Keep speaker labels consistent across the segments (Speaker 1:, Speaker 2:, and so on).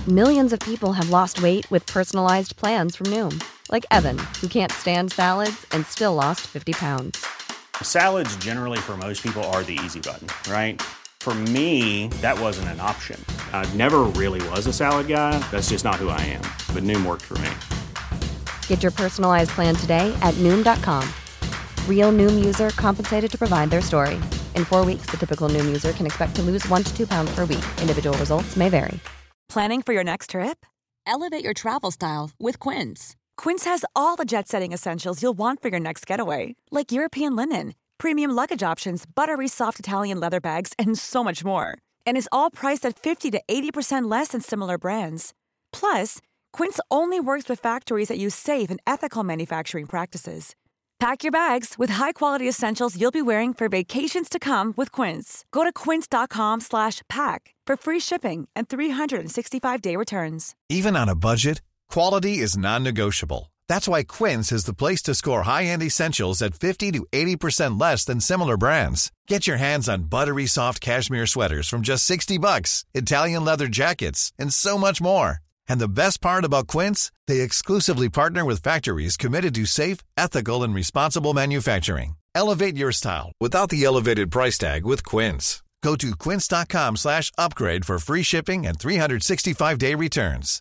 Speaker 1: Millions of people have lost weight with personalized plans from Noom. Like Evan, who can't stand salads and still lost 50 pounds.
Speaker 2: Salads generally for most people are the easy button, right? For me, that wasn't an option. I never really was a salad guy. That's just not who I am. But Noom worked for me.
Speaker 1: Get your personalized plan today at Noom.com. Real Noom user compensated to provide their story. In 4 weeks, the typical Noom user can expect to lose 1 to 2 pounds per week. Individual results may vary.
Speaker 3: Planning for your next trip? Elevate your travel style with Quince. Quince has all the jet-setting essentials you'll want for your next getaway, like European linen, premium luggage options, buttery soft Italian leather bags, and so much more. And is all priced at 50 to 80% less than similar brands. Plus, Quince only works with factories that use safe and ethical manufacturing practices. Pack your bags with high-quality essentials you'll be wearing for vacations to come with Quince. Go to quince.com/pack for free shipping and 365-day returns.
Speaker 4: Even on a budget, quality is non-negotiable. That's why Quince is the place to score high-end essentials at 50 to 80% less than similar brands. Get your hands on buttery soft cashmere sweaters from just $60, Italian leather jackets, and so much more. And the best part about Quince, they exclusively partner with factories committed to safe, ethical, and responsible manufacturing. Elevate your style without the elevated price tag with Quince. Go to quince.com/upgrade for free shipping and 365-day returns.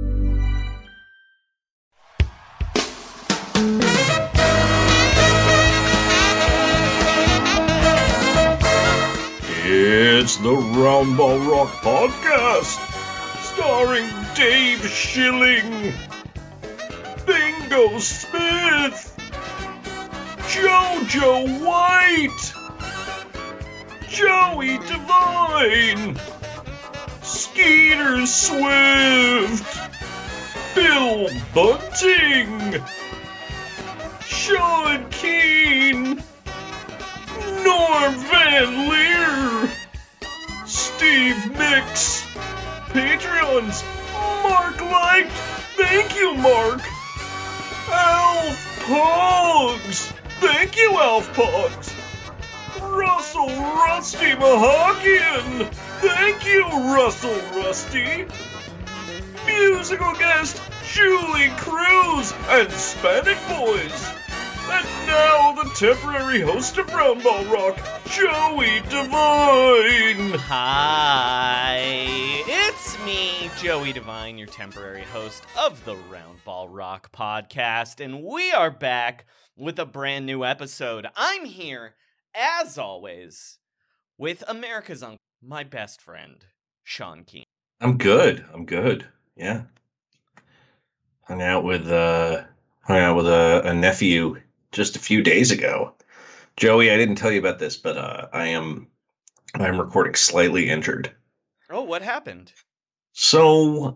Speaker 5: It's the Roundball Rock Podcast, starring Dave Schilling, Bingo Smith, JoJo White, Joey Devine, Skeeter Swift, Bill Bunting, Sean Keane, Norm Van Leer, Steve Mix, Patreons, Mark Light, thank you Mark, Alf Pogs, thank you Alf Pogs, Russell Rusty Mahakian, thank you Russell Rusty, musical guest Julie Cruz and Hispanic Boys. And now the temporary host of Roundball Rock, Joey Devine.
Speaker 6: Hi, it's me, Joey Devine, your temporary host of the Roundball Rock podcast, and we are back with a brand new episode. I'm here, as always, with America's uncle, my best friend, Sean Keane.
Speaker 5: I'm good. Yeah. Hung out with a nephew just a few days ago. Joey, I didn't tell you about this, but I'm recording slightly injured.
Speaker 6: Oh, what happened?
Speaker 5: So,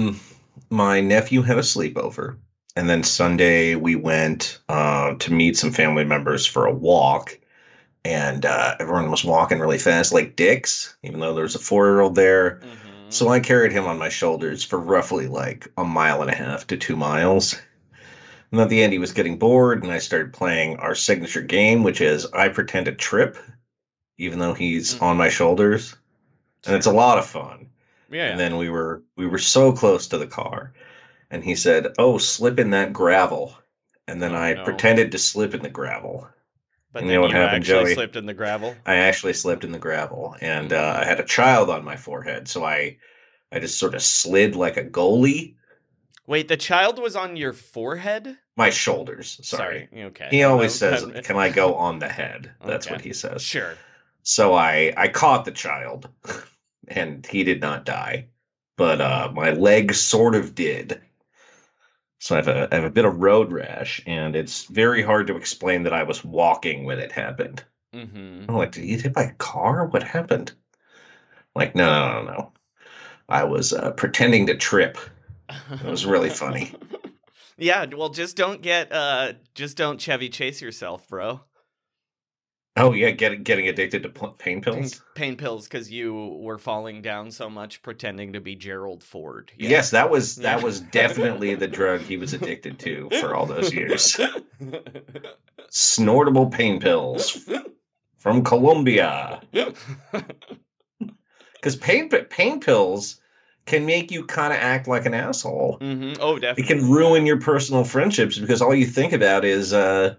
Speaker 5: my nephew had a sleepover, and then Sunday we went to meet some family members for a walk, and everyone was walking really fast like dicks, even though there was a 4-year-old there. Mm-hmm. So I carried him on my shoulders for roughly like 1.5 to 2 miles. And at the end, he was getting bored, and I started playing our signature game, which is I pretend to trip, even though he's on my shoulders. And it's a lot of fun. Yeah. And then we were so close to the car, and he said, "Oh, slip in that gravel." And then I pretended to slip in the gravel.
Speaker 6: But
Speaker 5: and
Speaker 6: then
Speaker 5: you know what
Speaker 6: you
Speaker 5: happened,
Speaker 6: actually
Speaker 5: Joey?
Speaker 6: slipped in the gravel?
Speaker 5: I actually slipped in the gravel, and I had a child on my forehead, so I just sort of slid like a goalie.
Speaker 6: Wait, the child was on your forehead?
Speaker 5: My shoulders, sorry.
Speaker 6: Okay.
Speaker 5: He always says, "Can I go on the head?" That's what he says.
Speaker 6: Sure.
Speaker 5: So I caught the child, and he did not die, but my leg sort of did. So I have a bit of road rash, and it's very hard to explain that I was walking when it happened. Mm-hmm. I'm like, did you get hit by a car? What happened? Like, no. I was pretending to trip. It was really funny.
Speaker 6: Yeah, well, just don't Chevy Chase yourself, bro.
Speaker 5: Oh yeah, getting addicted to pain pills.
Speaker 6: Pain pills because you were falling down so much, pretending to be Gerald Ford. Yeah.
Speaker 5: Yes, that was definitely the drug he was addicted to for all those years. Snortable pain pills from Colombia. Because pain pills can make you kind of act like an asshole.
Speaker 6: Mm-hmm. Oh, definitely.
Speaker 5: It can ruin your personal friendships because all you think about is,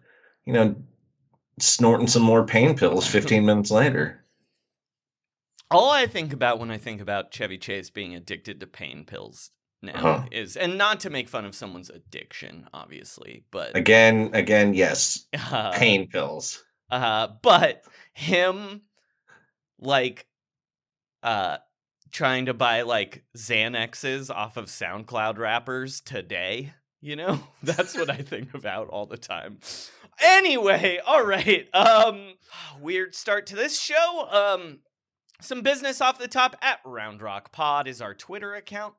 Speaker 5: snorting some more pain pills 15 minutes later.
Speaker 6: All I think about when I think about Chevy Chase being addicted to pain pills now is, and not to make fun of someone's addiction, obviously, but
Speaker 5: again, yes, pain pills.
Speaker 6: But him, like, trying to buy like Xanaxes off of SoundCloud rappers today, that's what I think about all the time. Anyway, all right. Weird start to this show. Some business off the top. At Round Rock Pod is our Twitter account.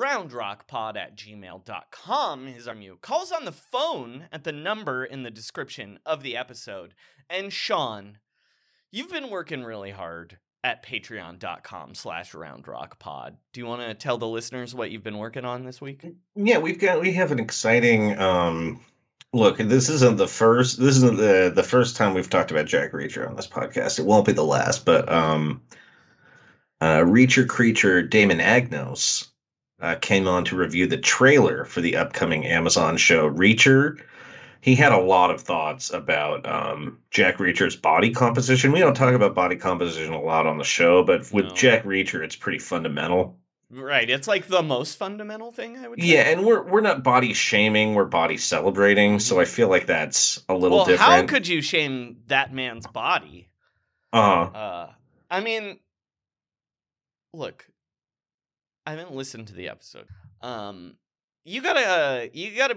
Speaker 6: roundrockpod@gmail.com is our mute. Calls on the phone at the number in the description of the episode. And Sean, you've been working really hard at patreon.com/roundrockpod. Do you want to tell the listeners what you've been working on this week?
Speaker 5: Yeah, we have an exciting, look, this isn't the first time we've talked about Jack Reacher on this podcast. It won't be the last, but Reacher Creature Damon Agnos came on to review the trailer for the upcoming Amazon show Reacher. He had a lot of thoughts about Jack Reacher's body composition. We don't talk about body composition a lot on the show, but with Jack Reacher, it's pretty fundamental.
Speaker 6: Right, it's like the most fundamental thing, I would say.
Speaker 5: Yeah, and we're not body shaming, we're body celebrating, so I feel like that's a little different.
Speaker 6: How could you shame that man's body? I mean, look, I haven't listened to the episode. You gotta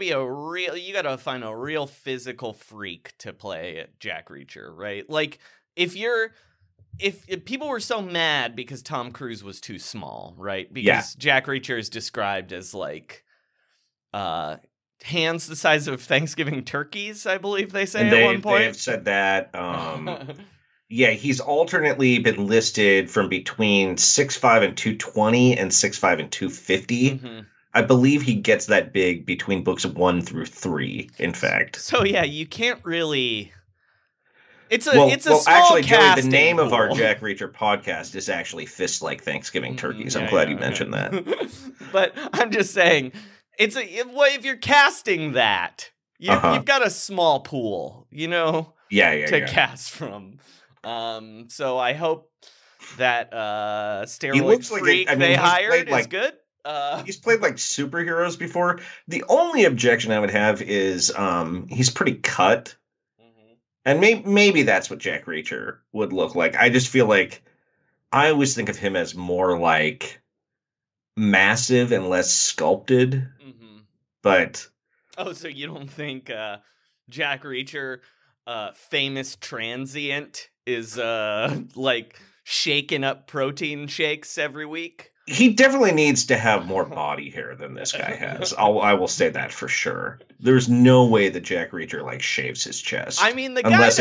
Speaker 6: find a real physical freak to play Jack Reacher, right? Like, if people were so mad because Tom Cruise was too small, right? Because Jack Reacher is described as like hands the size of Thanksgiving turkeys, I believe they say at one point.
Speaker 5: They have said that. Yeah, he's alternately been listed from between 6'5" and 220 and 6'5" and 250. Mm-hmm. I believe he gets that big between books 1 through 3, in fact.
Speaker 6: So yeah, you can't really. It's a small
Speaker 5: actually, Joey, the name
Speaker 6: pool
Speaker 5: of our Jack Reacher podcast is actually Fists Like Thanksgiving Turkeys. I'm glad you mentioned that.
Speaker 6: But I'm just saying, if you're casting that, you've got a small pool, to cast from. So I hope that steroid freak they hired is good.
Speaker 5: He's played like superheroes before. The only objection I would have is he's pretty cut. And maybe that's what Jack Reacher would look like. I just feel like I always think of him as more like massive and less sculpted. Mm-hmm. But
Speaker 6: so you don't think Jack Reacher, famous transient, is like shaking up protein shakes every week?
Speaker 5: He definitely needs to have more body hair than this guy has. I will say that for sure. There's no way that Jack Reacher like shaves his chest.
Speaker 6: I mean, the guy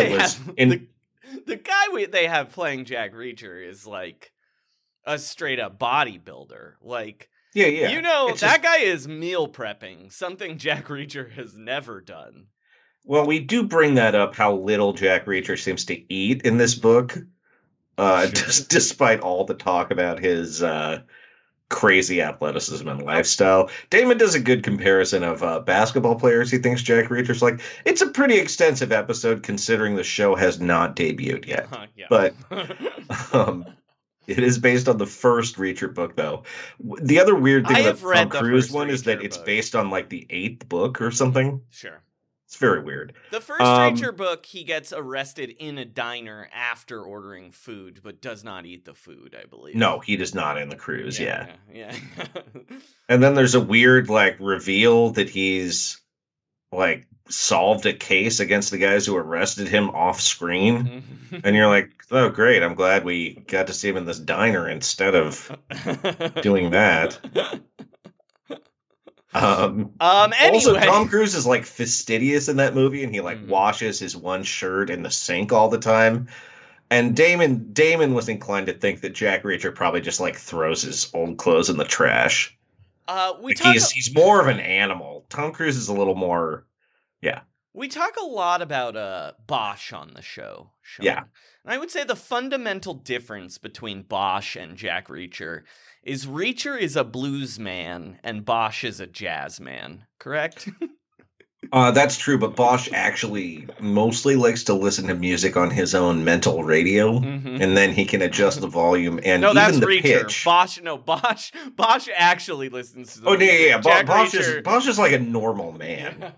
Speaker 6: they have playing Jack Reacher is like a straight up bodybuilder. Like,
Speaker 5: yeah.
Speaker 6: That guy is meal prepping, something Jack Reacher has never done.
Speaker 5: Well, we do bring that up, how little Jack Reacher seems to eat in this book. Despite all the talk about his crazy athleticism and lifestyle. Damon does a good comparison of basketball players he thinks Jack Reacher's like. It's a pretty extensive episode considering the show has not debuted yet. But it is based on the first Reacher book, though. The other weird thing about the Tom Cruise one is that it's based on like the 8th book or something.
Speaker 6: Sure.
Speaker 5: It's very weird.
Speaker 6: The first Reacher book, he gets arrested in a diner after ordering food, but does not eat the food, I believe.
Speaker 5: No, he does not in the cruise, yeah.
Speaker 6: And
Speaker 5: then there's a weird, like, reveal that he's, like, solved a case against the guys who arrested him off screen. And you're like, oh, great, I'm glad we got to see him in this diner instead of doing that.
Speaker 6: Anyway.
Speaker 5: Also, Tom Cruise is like fastidious in that movie, and he like washes his one shirt in the sink all the time. And Damon was inclined to think that Jack Reacher probably just like throws his old clothes in the trash. He's more of an animal. Tom Cruise is a little more,
Speaker 6: We talk a lot about Bosch on the show, Sean.
Speaker 5: Yeah.
Speaker 6: And I would say the fundamental difference between Bosch and Jack Reacher is Reacher is a blues man and Bosch is a jazz man, correct?
Speaker 5: That's true, but Bosch actually mostly likes to listen to music on his own mental radio, and then he can adjust the volume and
Speaker 6: No,
Speaker 5: even
Speaker 6: that's
Speaker 5: the
Speaker 6: Reacher.
Speaker 5: pitch.
Speaker 6: Bosch actually listens to the
Speaker 5: Oh,
Speaker 6: music.
Speaker 5: yeah.
Speaker 6: Jack
Speaker 5: Bosch
Speaker 6: Reacher...
Speaker 5: is like a normal man.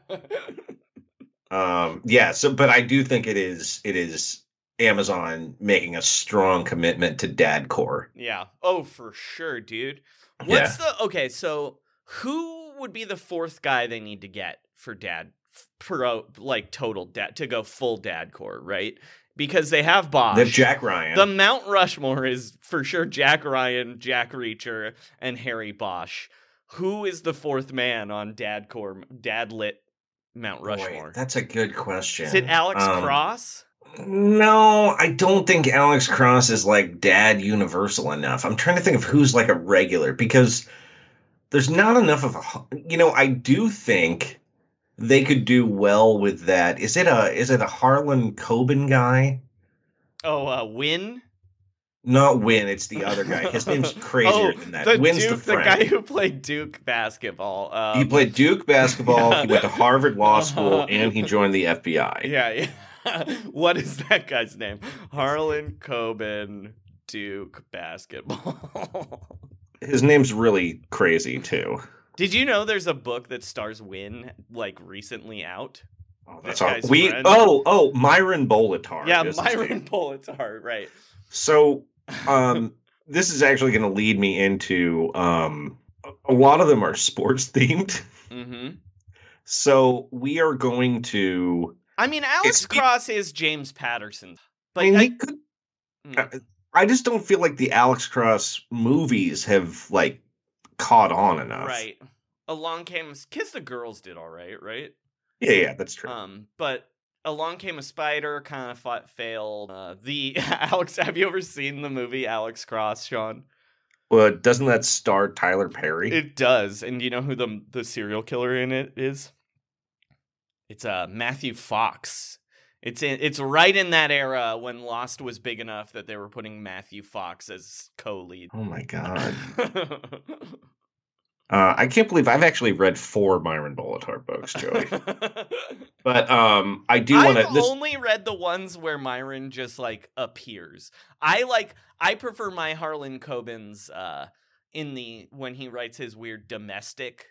Speaker 5: But I do think it is Amazon making a strong commitment to dadcore.
Speaker 6: Yeah. Oh, for sure, dude. Okay, so who would be the fourth guy they need to get for total dad to go full dadcore, right? Because they have Bosch.
Speaker 5: They have Jack Ryan.
Speaker 6: The Mount Rushmore is for sure Jack Ryan, Jack Reacher, and Harry Bosch. Who is the fourth man on dadcore, dadlit Mount Rushmore?
Speaker 5: Boy, that's a good question.
Speaker 6: Is it Alex Cross?
Speaker 5: No, I don't think Alex Cross is like dad universal enough. I'm trying to think of who's like a regular because there's not enough of I do think they could do well with that. Is it a Harlan Coben guy?
Speaker 6: Oh, Win?
Speaker 5: Not Win, it's the other guy. His name's crazier than that. Win's
Speaker 6: the guy who played Duke basketball.
Speaker 5: He played Duke basketball, he went to Harvard Law School, and he joined the FBI.
Speaker 6: Yeah. What is that guy's name? Harlan Coben, Duke basketball.
Speaker 5: His name's really crazy, too.
Speaker 6: Did you know there's a book that stars Win, like, recently out?
Speaker 5: Oh, that's all. Myron Bolitar.
Speaker 6: Yeah, Myron Bolitar, right.
Speaker 5: So, this is actually going to lead me into, a lot of them are sports themed.
Speaker 6: Mm-hmm.
Speaker 5: So we are going to...
Speaker 6: I mean, Alex Cross is James Patterson. But
Speaker 5: I just don't feel like the Alex Cross movies have, like, caught on enough.
Speaker 6: Right. Along Came... Kiss the Girls did all right?
Speaker 5: Yeah, that's true.
Speaker 6: But Along Came a Spider kind of failed. Alex, have you ever seen the movie Alex Cross, Sean?
Speaker 5: Well, doesn't that star Tyler Perry?
Speaker 6: It does. And do you know who the serial killer in it is? It's Matthew Fox. It's right in that era when Lost was big enough that they were putting Matthew Fox as co-lead.
Speaker 5: Oh my god. I can't believe I've actually read 4 Myron Bolitar books, Joey. But I do want to.
Speaker 6: I've only read the ones where Myron just like appears. I prefer my Harlan Coben's when he writes his weird domestic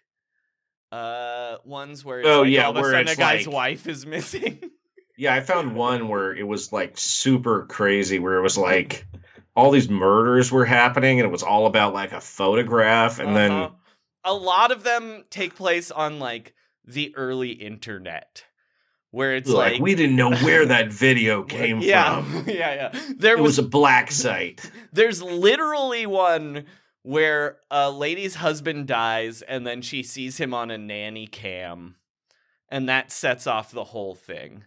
Speaker 6: ones where it's all of a sudden a guy's wife is missing.
Speaker 5: Yeah, I found one where it was like super crazy, where it was like all these murders were happening, and it was all about like a photograph, and then
Speaker 6: a lot of them take place on like the early internet, where it's like
Speaker 5: we didn't know where that video came from.
Speaker 6: Yeah.
Speaker 5: It was a black site.
Speaker 6: There's literally one where a lady's husband dies, and then she sees him on a nanny cam, and that sets off the whole thing.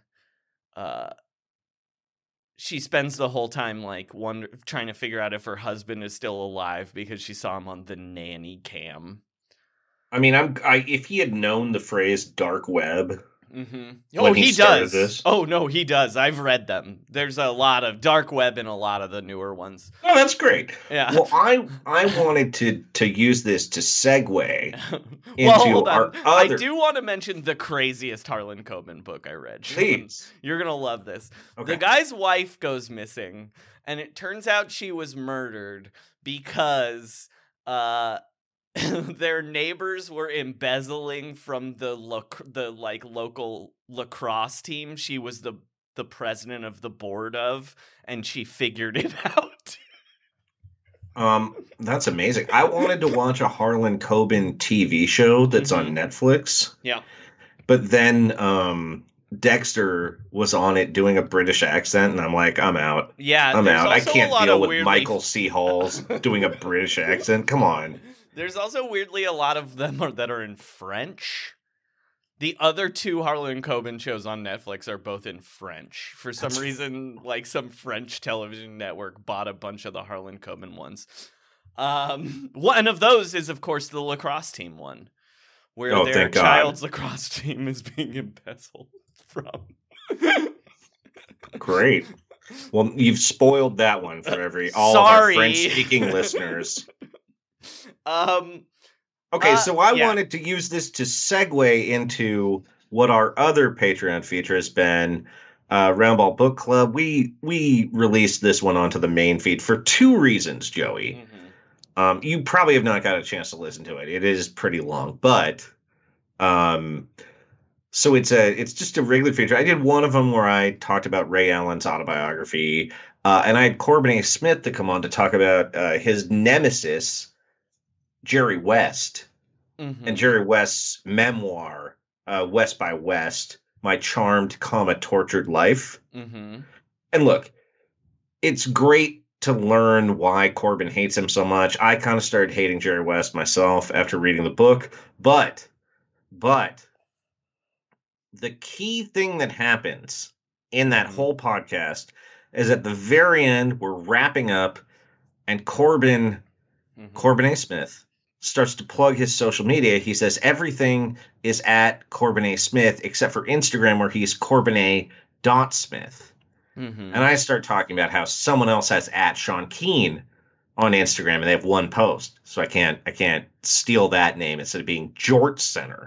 Speaker 6: She spends the whole time like trying to figure out if her husband is still alive because she saw him on the nanny cam.
Speaker 5: I mean, if he had known the phrase dark web.
Speaker 6: Mm-hmm. Oh, he does. Oh, no, he does. I've read them. There's a lot of dark web in a lot of the newer ones.
Speaker 5: Oh, that's great.
Speaker 6: Yeah.
Speaker 5: Well, I wanted to use this to segue into our other...
Speaker 6: I do want to mention the craziest Harlan Coben book I read.
Speaker 5: Please.
Speaker 6: You're going to love this.
Speaker 5: Okay.
Speaker 6: The guy's wife goes missing, and it turns out she was murdered because... their neighbors were embezzling from the local lacrosse team she was the president of the board of, and she figured it out.
Speaker 5: That's amazing. I wanted to watch a Harlan Coben TV show that's on Netflix.
Speaker 6: Yeah.
Speaker 5: But then Dexter was on it doing a British accent, and I'm like, I'm out.
Speaker 6: Yeah,
Speaker 5: I'm out. I can't deal with Michael C. Halls doing a British accent. Come on.
Speaker 6: There's also weirdly a lot of them that are in French. The other 2 Harlan Coben shows on Netflix are both in French. For some reason, like some French television network bought a bunch of the Harlan Coben ones. One of those is, of course, the lacrosse team one, where their child's lacrosse team is being embezzled. from.
Speaker 5: Great. Well, you've spoiled that one for all of our French-speaking listeners. Okay, so I wanted to use this to segue into what our other Patreon feature has been, Roundball Book Club. We released this one onto the main feed for two reasons, Joey. Mm-hmm. You probably have not got a chance to listen to it. It is pretty long, but so it's just a regular feature. I did one of them where I talked about Ray Allen's autobiography, and I had Corbin A. Smith to come on to talk about his nemesis, Jerry West, and Jerry West's memoir, West by West, My Charmed, Tortured Life. Mm-hmm. And look, it's great to learn why Corbin hates him so much. I kind of started hating Jerry West myself after reading the book, but the key thing that happens in that whole podcast is at the very end, we're wrapping up, and Corbin A. Smith starts to plug his social media. He says everything is at Corbin A. Smith except for Instagram, where he's Corbin A. Smith. And I start talking about how someone else has at Sean Keane on Instagram, and they have one post, so I can't steal that name instead of being Jort Center.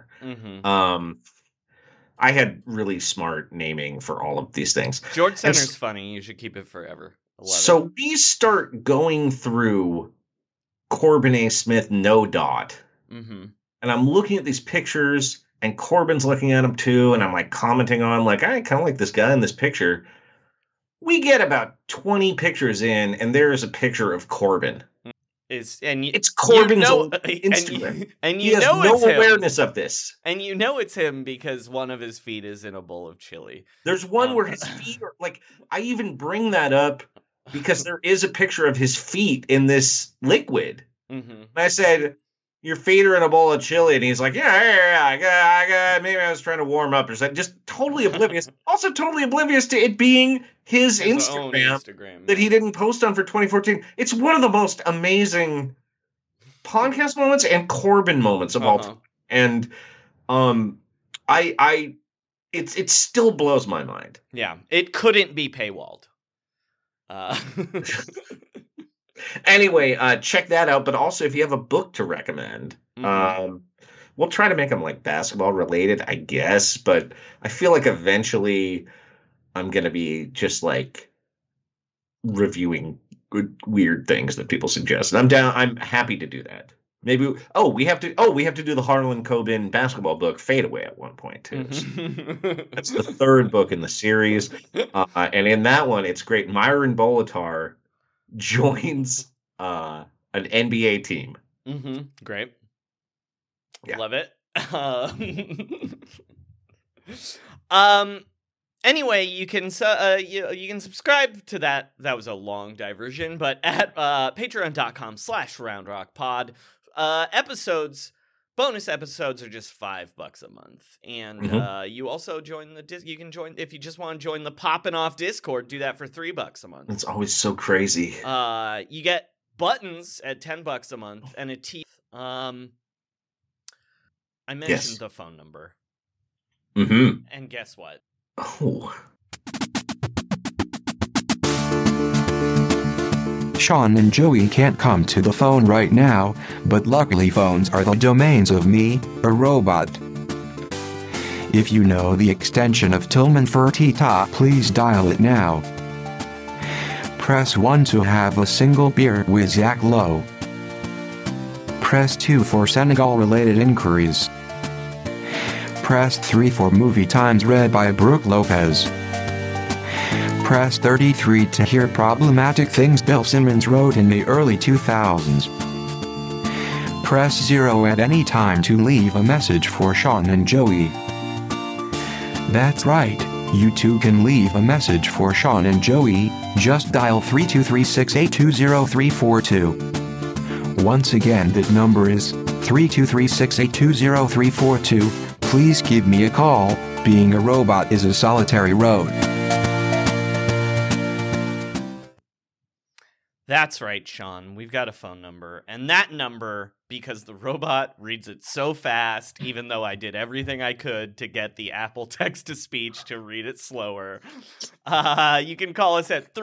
Speaker 5: I had really smart naming for all of these things.
Speaker 6: Jort Center's funny. You should keep it forever.
Speaker 5: So we start going through Corbin A. Smith No Dot. And I'm looking at these pictures, and Corbin's looking at them too, and I'm like commenting on, like, I kind of like this guy in this picture. We get about 20 pictures in, and there is a picture of Corbin. It's Corbin's own Instagram.
Speaker 6: And
Speaker 5: he has no awareness of this.
Speaker 6: And you know it's him because one of his feet is in a bowl of chili.
Speaker 5: There's one where his feet are, like, I even bring that up because there is a picture of his feet in this liquid. And I said, your feet are in a bowl of chili. And he's like, yeah, I got, maybe I was trying to warm up or something. Just totally oblivious. Also totally oblivious to it being his Instagram that he didn't post on for 2014. It's one of the most amazing podcast moments and Corbin moments of all time. And it still blows my mind.
Speaker 6: Yeah, it couldn't be paywalled.
Speaker 5: Anyway, check that out. But also, if you have a book to recommend, we'll try to make them like basketball related, I guess. But I feel like eventually I'm going to be just like reviewing weird things that people suggest. And I'm happy to do that. Maybe we have to do the Harlan Coben basketball book Fadeaway at one point too. That's the third book in the series. And in that one, it's great. Myron Bolitar joins an NBA team.
Speaker 6: Great.
Speaker 5: Yeah.
Speaker 6: Love it. Anyway, you can subscribe to that. That was a long diversion, but at patreon.com/roundrockpod, bonus episodes are just $5 a month. And you also join you can join, if you just want to join the Poppin' Off Discord, do that for $3 a month.
Speaker 5: It's always so crazy.
Speaker 6: You get buttons at $10 a month and a tee. I mentioned the phone number. And guess what?
Speaker 5: Oh.
Speaker 7: Sean and Joey can't come to the phone right now, but luckily phones are the domains of me, a robot. If you know the extension of Tillman Fertitta, please dial it now. Press 1 to have a single beer with Zach Lowe. Press 2 for Senegal-related inquiries. Press 3 for Movie Times read by Brooke Lopez. Press 33 to hear problematic things Bill Simmons wrote in the early 2000s. Press 0 at any time to leave a message for Sean and Joey. That's right, you too can leave a message for Sean and Joey, just dial 323-682-0342. Once again, that number is 323-682-0342. Please give me a call. Being a robot is a solitary road.
Speaker 6: That's right, Sean. We've got a phone number. And that number, because the robot reads it so fast, even though I did everything I could to get the Apple text-to-speech to read it slower, you can call us at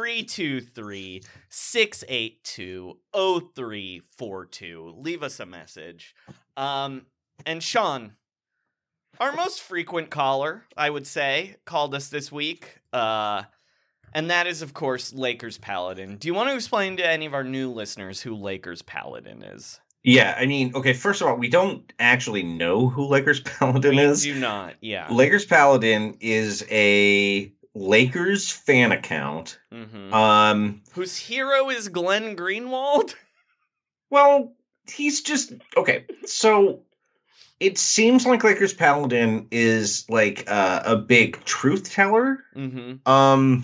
Speaker 6: 323-682-0342. Leave us a message. And Sean, our most frequent caller, I would say, called us this week. And that is, of course, Lakers Paladin. Do you want to explain to any of our new listeners who Lakers Paladin is?
Speaker 5: Yeah, I mean, okay, first of all, we don't actually know who Lakers Paladin is.
Speaker 6: We do not, yeah.
Speaker 5: Lakers Paladin is a Lakers fan account.
Speaker 6: Mm-hmm. Whose hero is Glenn Greenwald?
Speaker 5: Well, he's just... Okay, so it seems like Lakers Paladin is like a big truth teller.
Speaker 6: Mm-hmm.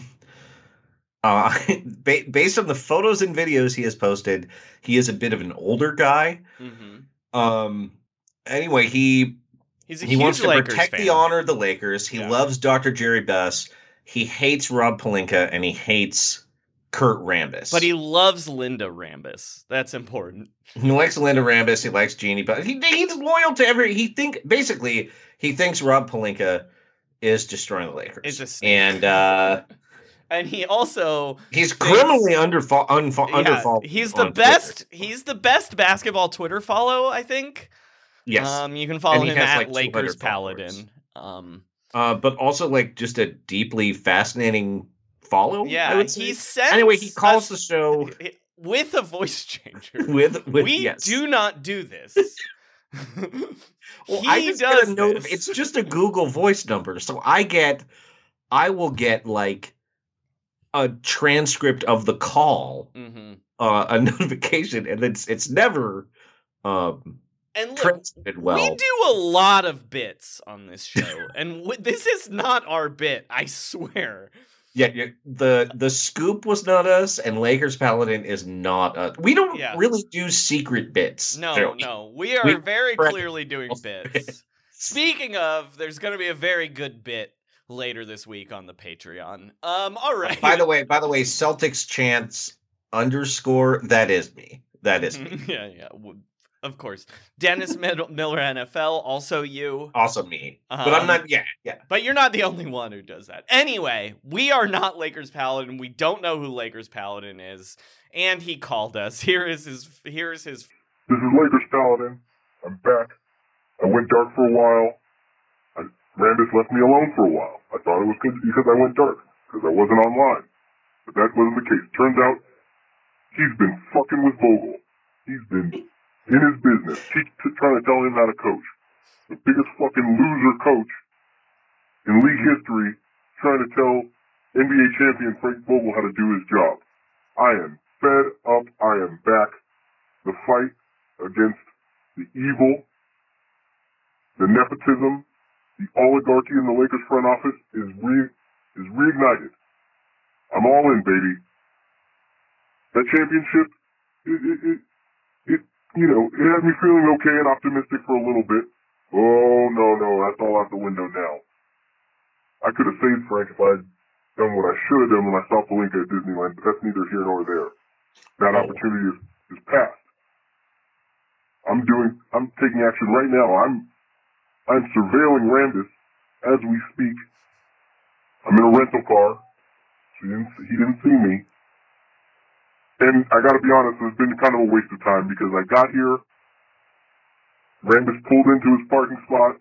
Speaker 5: Based on the photos and videos he has posted, he is a bit of an older guy.
Speaker 6: Mm-hmm.
Speaker 5: Anyway, he wants to
Speaker 6: Lakers
Speaker 5: protect
Speaker 6: fan.
Speaker 5: the honor of the Lakers. He loves Dr. Jerry Buss. He hates Rob Pelinka, and he hates Kurt Rambis.
Speaker 6: But he loves Linda Rambis. That's important.
Speaker 5: He likes Linda Rambis. He likes Jeannie Buss. He's loyal to every... He thinks Rob Pelinka is destroying the Lakers.
Speaker 6: And he also
Speaker 5: he's criminally underfault.
Speaker 6: He's the best. Twitter. He's the best basketball Twitter follow, I think.
Speaker 5: Yes.
Speaker 6: You can follow him at Lakers Paladin.
Speaker 5: But also like just a deeply fascinating follow.
Speaker 6: Yeah. He sends.
Speaker 5: Anyway, he calls the show
Speaker 6: with a voice changer.
Speaker 5: We
Speaker 6: do not do this.
Speaker 5: Well, I just get a note. It's just a Google Voice number, so I will get like a transcript of the call, a notification, and it's never
Speaker 6: and look,
Speaker 5: transmitted well.
Speaker 6: We do a lot of bits on this show, and this is not our bit, I swear.
Speaker 5: Yeah, the scoop was not us, and Lakers Paladin is not us. We don't really do secret bits.
Speaker 6: No, we are very clearly doing bits. Speaking of, there's going to be a very good bit later this week on the Patreon. All right.
Speaker 5: By the way, Celtics chants _, that is me. That is me.
Speaker 6: Yeah. Of course. Dennis Miller NFL, also you.
Speaker 5: Also me. But I'm not, yeah.
Speaker 6: But you're not the only one who does that. Anyway, we are not Lakers Paladin. We don't know who Lakers Paladin is. And he called us. Here is his.
Speaker 8: This is Lakers Paladin. I'm back. I went dark for a while. Rambis left me alone for a while. I thought it was because I went dark, because I wasn't online. But that wasn't the case. Turns out, he's been fucking with Vogel. He's been in his business, trying to tell him how to coach. The biggest fucking loser coach in league history, trying to tell NBA champion Frank Vogel how to do his job. I am fed up. I am back. The fight against the evil, the nepotism, the oligarchy in the Lakers front office is reignited. I'm all in, baby. That championship, it had me feeling okay and optimistic for a little bit. Oh, no, that's all out the window now. I could have saved Frank if I had done what I should have done when I saw Pelinka at Disneyland, but that's neither here nor there. That opportunity is past. I'm taking action right now. I'm surveilling Rambis as we speak. I'm in a rental car, so he didn't see me. And I gotta be honest, it's been kind of a waste of time because I got here, Rambis pulled into his parking spot,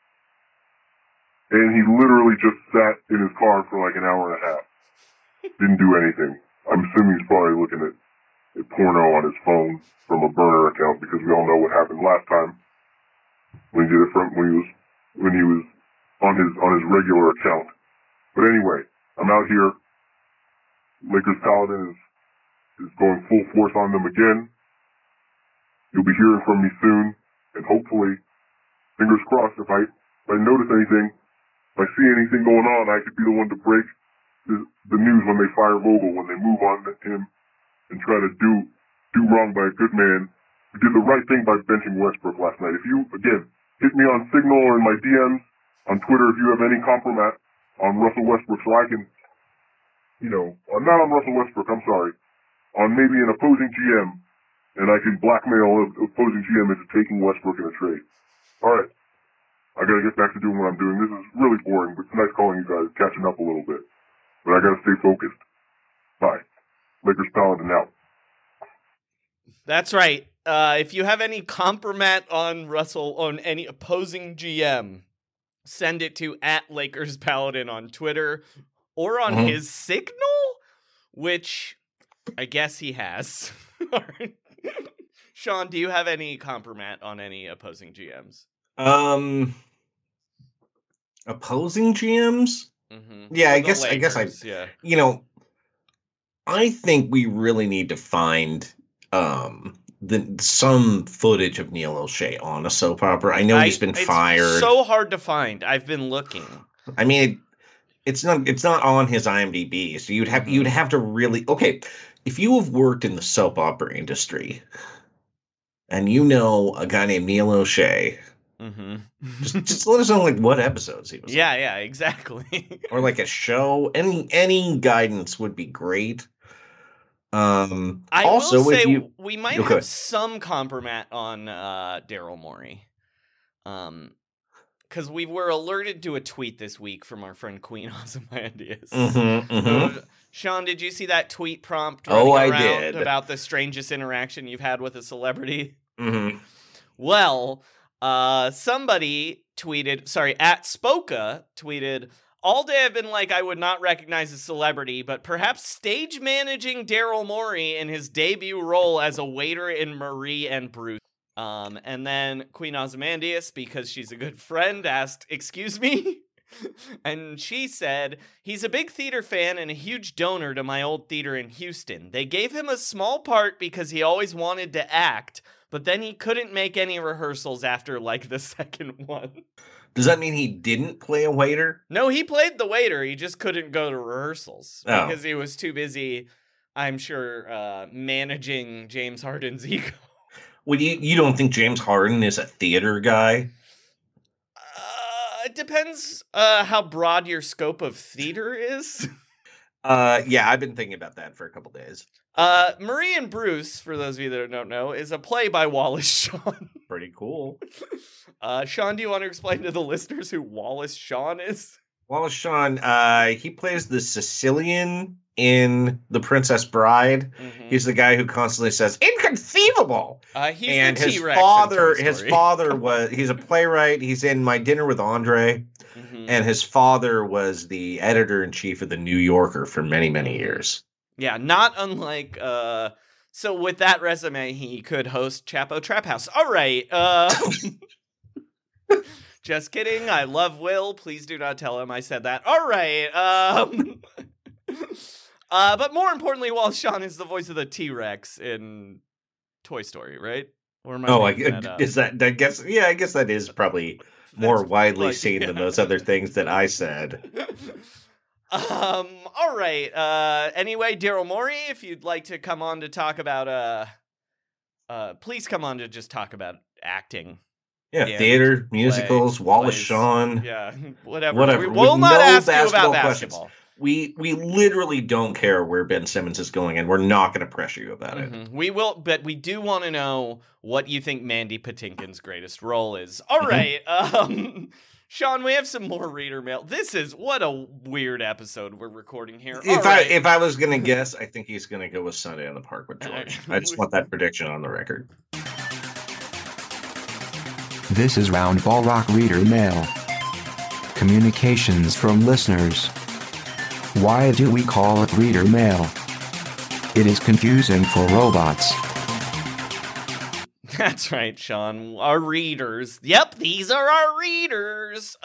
Speaker 8: and he literally just sat in his car for like an hour and a half. Didn't do anything. I'm assuming he's probably looking at porno on his phone from a burner account because we all know what happened last time. When he did it when he was on his regular account. But anyway, I'm out here. Lakers Paladin is going full force on them again. You'll be hearing from me soon, and hopefully, fingers crossed, if I notice anything, if I see anything going on, I could be the one to break the news when they fire Vogel, when they move on to him and try to do wrong by a good man who did the right thing by benching Westbrook last night. If you, again, hit me on Signal or in my DMs on Twitter if you have any compromise on Russell Westbrook so I can, not on Russell Westbrook, I'm sorry, on maybe an opposing GM, and I can blackmail an opposing GM into taking Westbrook in a trade. All right. I gotta get back to doing what I'm doing. This is really boring, but it's nice calling you guys, catching up a little bit. But I gotta stay focused. Bye. Lakers Paladin out.
Speaker 6: That's right. If you have any compromat on Russell, on any opposing GM, send it to @LakersPaladin on Twitter or on his Signal, which I guess he has. Sean, do you have any compromat on any opposing GMs?
Speaker 5: Opposing GMs?
Speaker 6: Mm-hmm.
Speaker 5: Yeah,
Speaker 6: For
Speaker 5: I
Speaker 6: the
Speaker 5: guess
Speaker 6: Lakers, yeah.
Speaker 5: You know, I think we really need to find some footage of Neil O'Shea on a soap opera. I know he's been fired.
Speaker 6: It's so hard to find. I've been looking.
Speaker 5: I mean, it's not on his IMDb, so you'd have to really, okay, if you have worked in the soap opera industry and you know a guy named Neil O'Shea, just let us know like what episodes he was in.
Speaker 6: Yeah, exactly.
Speaker 5: Or like a show. Any guidance would be great.
Speaker 6: I
Speaker 5: also,
Speaker 6: will say
Speaker 5: we
Speaker 6: might have some compromat on Daryl Morey. Because we were alerted to a tweet this week from our friend Queen Ozymandias. Sean, did you see that tweet prompt running around about the strangest interaction you've had with a celebrity? Well, somebody tweeted, @Spoka tweeted, "All day I've been like I would not recognize a celebrity, but perhaps stage managing Daryl Morey in his debut role as a waiter in Marie and Bruce." And then Queen Ozymandias, because she's a good friend, asked, "Excuse me?" And she said, "He's a big theater fan and a huge donor to my old theater in Houston. They gave him a small part because he always wanted to act, but then he couldn't make any rehearsals after like the second one."
Speaker 5: Does that mean he didn't play a waiter?
Speaker 6: No, he played the waiter. He just couldn't go to rehearsals because he was too busy, I'm sure, managing James Harden's ego.
Speaker 5: Well, you don't think James Harden is a theater guy?
Speaker 6: It depends how broad your scope of theater is.
Speaker 5: Yeah, I've been thinking about that for a couple days.
Speaker 6: Marie and Bruce, for those of you that don't know, is a play by Wallace Shawn.
Speaker 5: Pretty cool.
Speaker 6: Sean, do you want to explain to the listeners who Wallace Shawn is?
Speaker 5: Wallace Shawn, he plays the Sicilian in The Princess Bride. He's the guy who constantly says, "Inconceivable!"
Speaker 6: He's
Speaker 5: and
Speaker 6: the
Speaker 5: his
Speaker 6: T-Rex
Speaker 5: father he's a playwright. He's in My Dinner with Andre. And his father was the editor-in-chief of The New Yorker for many, many years.
Speaker 6: Yeah, not unlike, so with that resume, he could host Chapo Trap House. All right, just kidding. I love Will. Please do not tell him I said that. All right, but more importantly, Wallace Shawn is the voice of the T-Rex in Toy Story, right? Or am I making that up?
Speaker 5: Is that, I guess that is probably more widely seen than those other things that I said.
Speaker 6: All right. Anyway, Daryl Morey, if you'd like to come on to talk about, please come on to just talk about acting.
Speaker 5: Yeah, theater, musicals, Wallace Shawn.
Speaker 6: Yeah, whatever. We will not ask you about basketball.
Speaker 5: We literally don't care where Ben Simmons is going, and we're not going to pressure you about it.
Speaker 6: We will, but we do want to know what you think Mandy Patinkin's greatest role is. All right. Sean, we have some more reader mail. What a weird episode we're recording here.
Speaker 5: If I was going to guess, I think he's going to go with Sunday in the Park with George. I just want that prediction on the record.
Speaker 7: This is Roundball Rock Reader Mail. Communications from listeners. Why do we call it reader mail? It is confusing for robots.
Speaker 6: That's right, Sean. Our readers. Yep, these are our readers.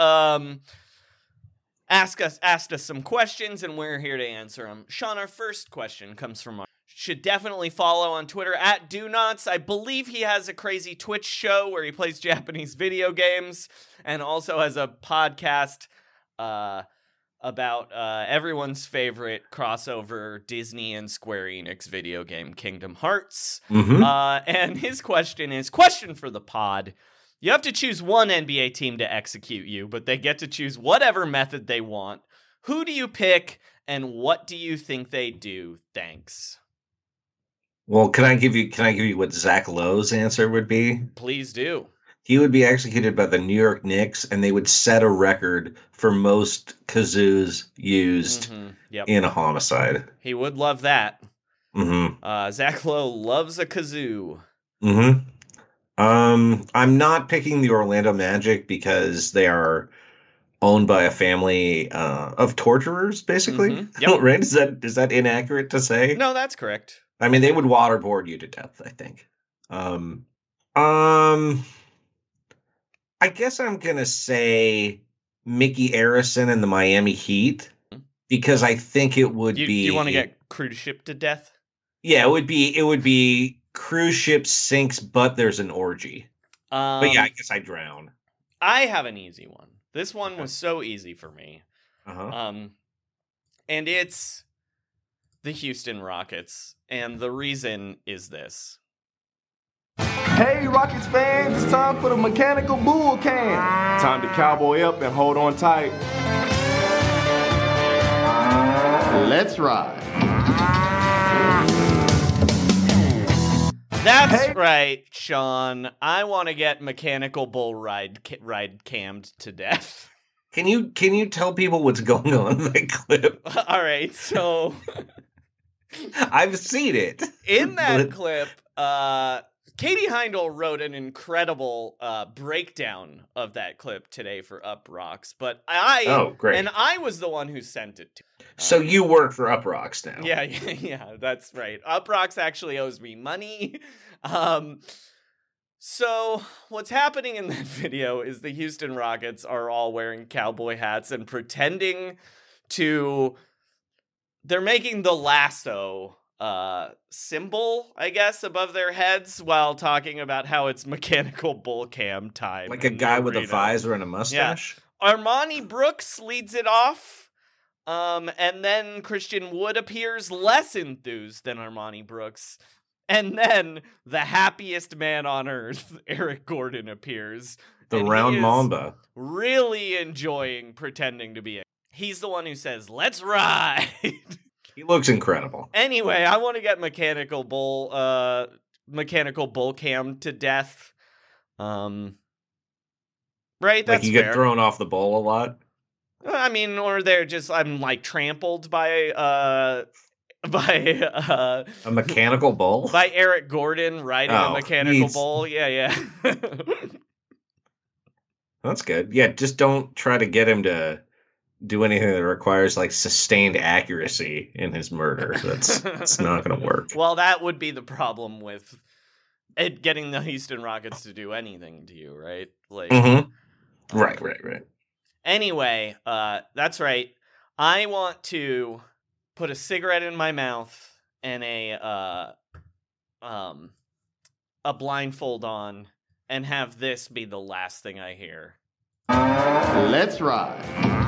Speaker 6: Asked us some questions, and we're here to answer them. Sean, our first question comes from should definitely follow on Twitter @DoNots. I believe he has a crazy Twitch show where he plays Japanese video games and also has a podcast about everyone's favorite crossover Disney and Square Enix video game, Kingdom Hearts. And his question is, question for the pod. You have to choose one NBA team to execute you, but they get to choose whatever method they want. Who do you pick, and what do you think they do? Thanks.
Speaker 5: Well, can I give you what Zach Lowe's answer would be?
Speaker 6: Please do.
Speaker 5: He would be executed by the New York Knicks, and they would set a record for most kazoos used in a homicide.
Speaker 6: He would love that.
Speaker 5: Mm-hmm.
Speaker 6: Zach Lowe loves a kazoo.
Speaker 5: Mm-hmm. I'm not picking the Orlando Magic because they are owned by a family of torturers, basically.
Speaker 6: Yep.
Speaker 5: Right? Is that inaccurate to say?
Speaker 6: No, that's correct.
Speaker 5: I mean, they would waterboard you to death, I think. I guess I'm gonna say Mickey Arison and the Miami Heat because I think it would be. Do
Speaker 6: you want to get cruise ship to death?
Speaker 5: Yeah, it would be cruise ship sinks, but there's an orgy. But yeah, I guess I drown.
Speaker 6: I have an easy one. This one was so easy for me. And it's the Houston Rockets, and the reason is this.
Speaker 9: Hey, Rockets fans, it's time for the Mechanical Bull Cam. Time to cowboy up and hold on tight. Let's ride.
Speaker 6: That's right, Sean. I want to get Mechanical Bull ride cammed to death.
Speaker 5: Can you tell people what's going on in that clip?
Speaker 6: All right, so
Speaker 5: I've seen it.
Speaker 6: In that clip, Katie Heindel wrote an incredible breakdown of that clip today for Up Rocks, but
Speaker 5: great.
Speaker 6: And I was the one who sent it to.
Speaker 5: So you work for Up Rocks now?
Speaker 6: Yeah, that's right. Up Rocks actually owes me money. So what's happening in that video is the Houston Rockets are all wearing cowboy hats and pretending to. They're making the lasso symbol, I guess, above their heads while talking about how it's Mechanical Bull Cam time.
Speaker 5: Like a guy with a visor and a mustache?
Speaker 6: Yeah. Armani Brooks leads it off. And then Christian Wood appears less enthused than Armani Brooks. And then the happiest man on earth, Eric Gordon, appears.
Speaker 5: The round mamba.
Speaker 6: Really enjoying pretending to be He's the one who says, "Let's ride."
Speaker 5: He looks incredible.
Speaker 6: Anyway, I want to get Mechanical Bull Cam to death. Right? That's
Speaker 5: like you
Speaker 6: fair.
Speaker 5: get thrown off the bowl a lot?
Speaker 6: I mean, or they're just, I'm like trampled by a
Speaker 5: mechanical bull?
Speaker 6: By Eric Gordon riding a mechanical bull. Yeah.
Speaker 5: That's good. Yeah, just don't try to get him to do anything that requires like sustained accuracy in his murder. It's not going to work.
Speaker 6: Well, that would be the problem with it getting the Houston Rockets to do anything to you, right? Like,
Speaker 5: right.
Speaker 6: Anyway, that's right. I want to put a cigarette in my mouth and a blindfold on, and have this be the last thing I hear.
Speaker 9: Let's ride.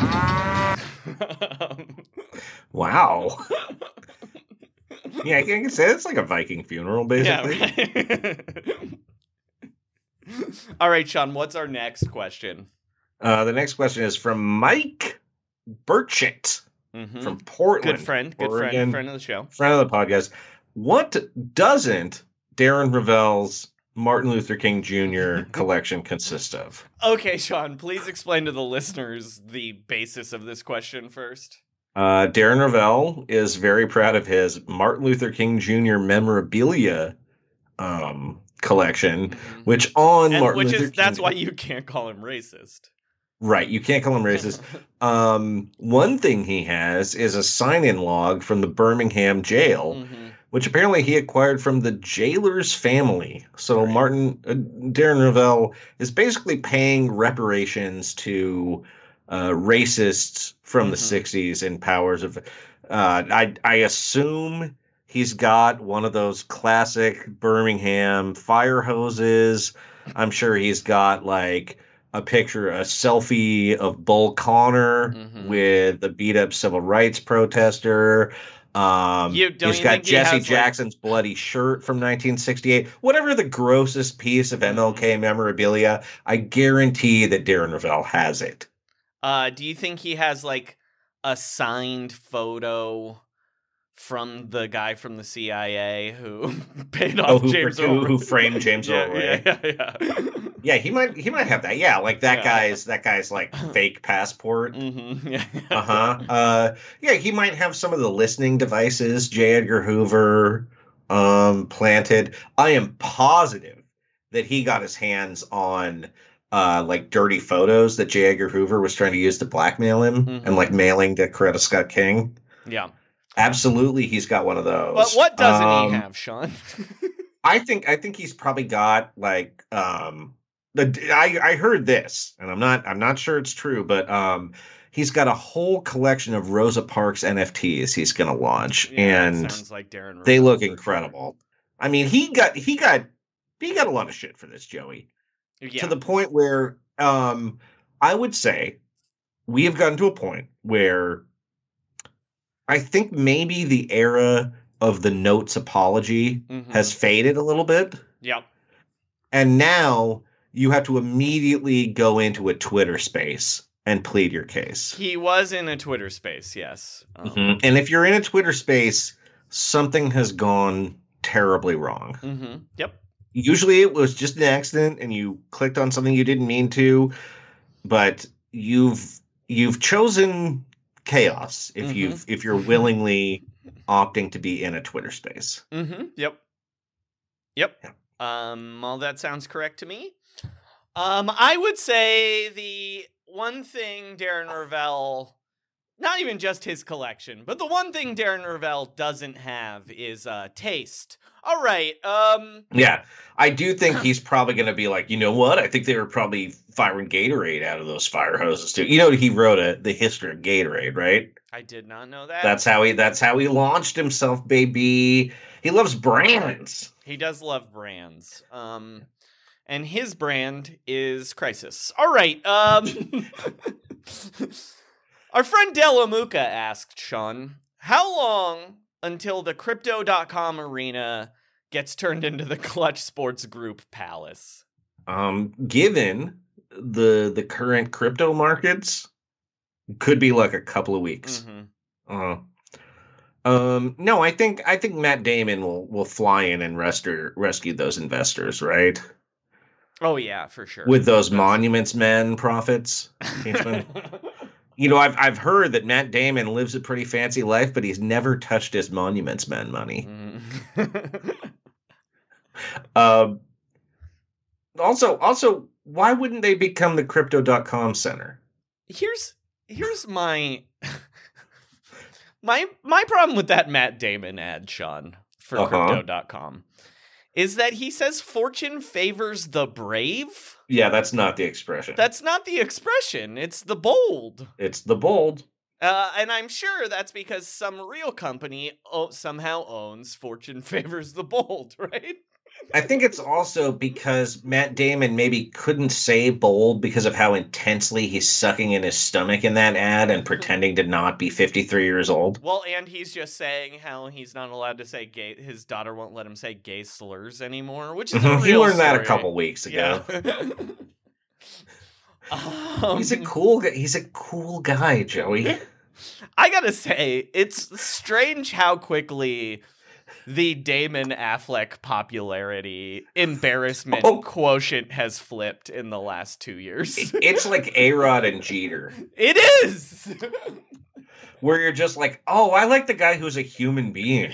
Speaker 5: Wow. Yeah, I can say it's like a Viking funeral, basically.
Speaker 6: Yeah, right. All right, Sean, what's our next question?
Speaker 5: The next question is from Mike Burchett from Portland.
Speaker 6: Good friend of the show.
Speaker 5: Friend of the podcast. What doesn't Darren Ravel's Martin Luther King Jr. collection consist of?
Speaker 6: Okay, Sean, please explain to the listeners the basis of this question first.
Speaker 5: Darren Ravel is very proud of his Martin Luther King Jr. memorabilia collection, that's
Speaker 6: why you can't call him racist.
Speaker 5: Right, you can't call him racist. One thing he has is a sign-in log from the Birmingham jail, which apparently he acquired from the jailer's family. So Darren Ravel is basically paying reparations to racists from the 60s and powers of. I assume he's got one of those classic Birmingham fire hoses. I'm sure he's got like a selfie of Bull Connor with the beat up civil rights protester. He's got Jesse Jackson's bloody shirt from 1968. Whatever the grossest piece of MLK memorabilia, I guarantee that Darren Ravel has it.
Speaker 6: Do you think he has like a signed photo from the guy from the CIA who paid off James Earl
Speaker 5: who framed James Earl Ray.
Speaker 6: Yeah.
Speaker 5: Yeah, he might have that. Yeah, like that guy's like fake passport.
Speaker 6: Mm-hmm. Yeah.
Speaker 5: Yeah, he might have some of the listening devices J. Edgar Hoover planted. I am positive that he got his hands on like dirty photos that J. Edgar Hoover was trying to use to blackmail him and like mailing to Coretta Scott King.
Speaker 6: Yeah.
Speaker 5: Absolutely, he's got one of those.
Speaker 6: But what doesn't he have, Sean?
Speaker 5: I think he's probably got like I heard this, and I'm not sure it's true, but he's got a whole collection of Rosa Parks NFTs he's going to launch, and
Speaker 6: sounds like Darren
Speaker 5: they look incredible. I mean, he got a lot of shit for this, Joey, to the point where I would say we have gotten to a point where I think maybe the era of the Notes apology has faded a little bit.
Speaker 6: Yep.
Speaker 5: And now you have to immediately go into a Twitter space and plead your case.
Speaker 6: He was in a Twitter space, yes.
Speaker 5: And if you're in a Twitter space, something has gone terribly wrong.
Speaker 6: Yep.
Speaker 5: Usually it was just an accident and you clicked on something you didn't mean to, but you've chosen chaos if you're willingly opting to be in a Twitter space.
Speaker 6: Yep. Well, that sounds correct to me. I would say the one thing Darren Ravel, not even just his collection, but the one thing Darren Ravel doesn't have is taste. All right.
Speaker 5: Yeah, I do think he's probably going to be like, you know what? I think they were probably firing Gatorade out of those fire hoses too. You know, he wrote the history of Gatorade, right?
Speaker 6: I did not know that.
Speaker 5: That's how he launched himself, baby. He loves brands.
Speaker 6: He does love brands. And his brand is Crisis. All right. Our friend Delamuka asked, Sean, how long until the Crypto.com arena gets turned into the Clutch Sports Group Palace?
Speaker 5: Given the current crypto markets, could be like a couple of weeks. No, I think Matt Damon will fly in and rescue those investors, right?
Speaker 6: Oh yeah, for sure.
Speaker 5: With those Monuments Men profits. You know, I've heard that Matt Damon lives a pretty fancy life, but he's never touched his Monuments Men money. Also, why wouldn't they become the Crypto.com center?
Speaker 6: Here's my my problem with that Matt Damon ad, Sean, for Crypto.com, is that he says fortune favors the brave.
Speaker 5: Yeah, that's not the expression.
Speaker 6: That's not the expression. It's the bold.
Speaker 5: It's the bold.
Speaker 6: And I'm sure that's because some real company somehow owns fortune favors the bold, right?
Speaker 5: I think it's also because Matt Damon maybe couldn't say bold because of how intensely he's sucking in his stomach in that ad and pretending to not be 53 years old.
Speaker 6: Well, and he's just saying how he's not allowed to say gay. His daughter won't let him say gay slurs anymore, which is a real
Speaker 5: he learned
Speaker 6: story.
Speaker 5: that a couple weeks ago.
Speaker 6: Yeah.
Speaker 5: He's a cool guy. He's a cool guy, Joey.
Speaker 6: I gotta say, it's strange how quickly the Damon Affleck popularity embarrassment quotient has flipped in the last 2 years.
Speaker 5: It's like A-Rod and Jeter.
Speaker 6: It is!
Speaker 5: Where you're just like, oh, I like the guy who's a human being.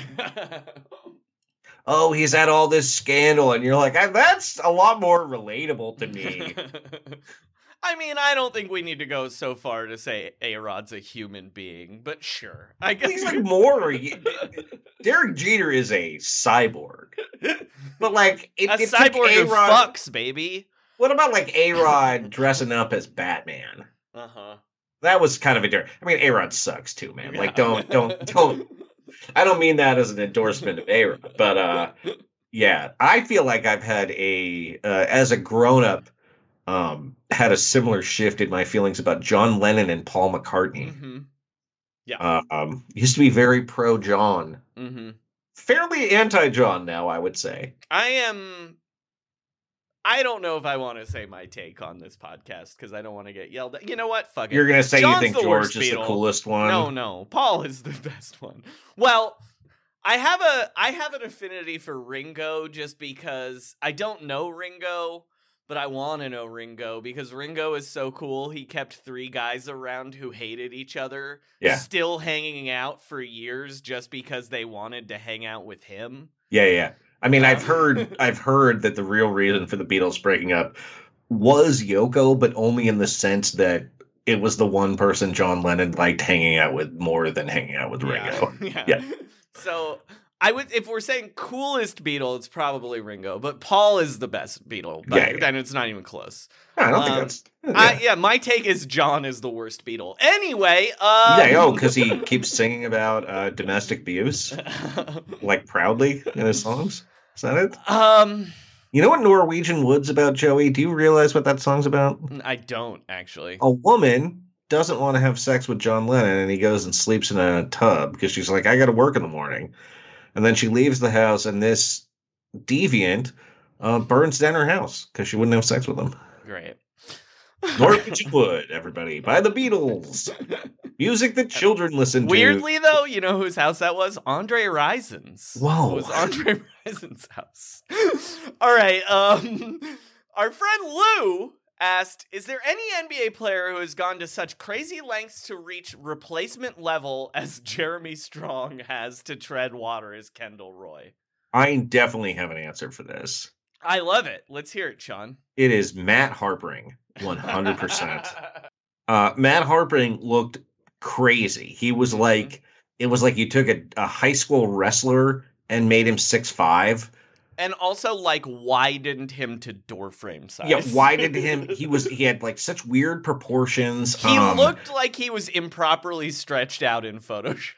Speaker 5: Oh, he's had all this scandal, and you're like, that's a lot more relatable to me.
Speaker 6: I mean, I don't think we need to go so far to say A-Rod's a human being, but sure. I guess
Speaker 5: he's like more. Derek Jeter is a cyborg, but like
Speaker 6: a cyborg who fucks, baby.
Speaker 5: What about like A-Rod dressing up as Batman? That was kind of a different. I mean, A-Rod sucks too, man. Yeah. Like, don't. I don't mean that as an endorsement of A-Rod, but yeah, I feel like I've had as a grown-up. Had a similar shift in my feelings about John Lennon and Paul McCartney.
Speaker 6: Yeah.
Speaker 5: Used to be very pro John. Fairly anti John now, I would say.
Speaker 6: I don't know if I want to say my take on this podcast because I don't want to get yelled at. You know what? Fuck it.
Speaker 5: You're going to say
Speaker 6: John's
Speaker 5: you think George is the coolest one?
Speaker 6: No. Paul is the best one. Well, I have an affinity for Ringo just because I don't know Ringo, but I want to know Ringo because Ringo is so cool. He kept 3 guys around who hated each other, still hanging out for years just because they wanted to hang out with him.
Speaker 5: Yeah. I mean, I've heard that the real reason for the Beatles breaking up was Yoko, but only in the sense that it was the one person John Lennon liked hanging out with more than hanging out with Ringo.
Speaker 6: Yeah. So if we're saying coolest Beatle, it's probably Ringo, but Paul is the best Beatle. And it's not even close.
Speaker 5: I don't think that's.
Speaker 6: My take is John is the worst Beatle. Anyway,
Speaker 5: because he keeps singing about domestic abuse, like proudly in his songs. Is that it? You know what Norwegian Wood's about, Joey? Do you realize what that song's about?
Speaker 6: I don't, actually.
Speaker 5: A woman doesn't want to have sex with John Lennon, and he goes and sleeps in a tub because she's like, I got to work in the morning. And then she leaves the house, and this deviant burns down her house because she wouldn't have sex with him.
Speaker 6: Great.
Speaker 5: Norwegian Wood, everybody, by the Beatles. Music that children listen to.
Speaker 6: Weirdly, though, you know whose house that was? Andre Rison's.
Speaker 5: Whoa.
Speaker 6: It was Andre Rison's house. All right. Our friend Lou asked, is there any NBA player who has gone to such crazy lengths to reach replacement level as Jeremy Strong has to tread water as Kendall Roy?
Speaker 5: I definitely have an answer for this.
Speaker 6: I love it. Let's hear it, Sean.
Speaker 5: It is Matt Harpring, 100%. Matt Harpring looked crazy. He was like, it was like you took a high school wrestler and made him 6'5".
Speaker 6: And also, like, widened him to door frame size.
Speaker 5: Yeah, widened him. He had like such weird proportions.
Speaker 6: He looked like he was improperly stretched out in Photoshop.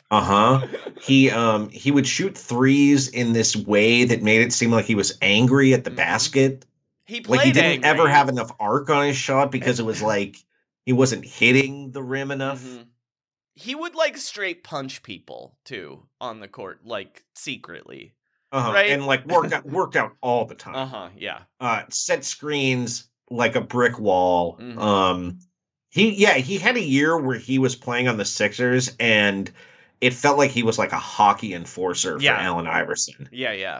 Speaker 5: He would shoot threes in this way that made it seem like he was angry at the basket.
Speaker 6: He played
Speaker 5: he didn't
Speaker 6: angry.
Speaker 5: ever have enough arc on his shot because it was like he wasn't hitting the rim enough.
Speaker 6: He would like straight punch people too on the court, like secretly.
Speaker 5: Right? And like worked out all the time.
Speaker 6: Yeah.
Speaker 5: Set screens like a brick wall. He had a year where he was playing on the Sixers and it felt like he was like a hockey enforcer for Allen Iverson.
Speaker 6: Yeah.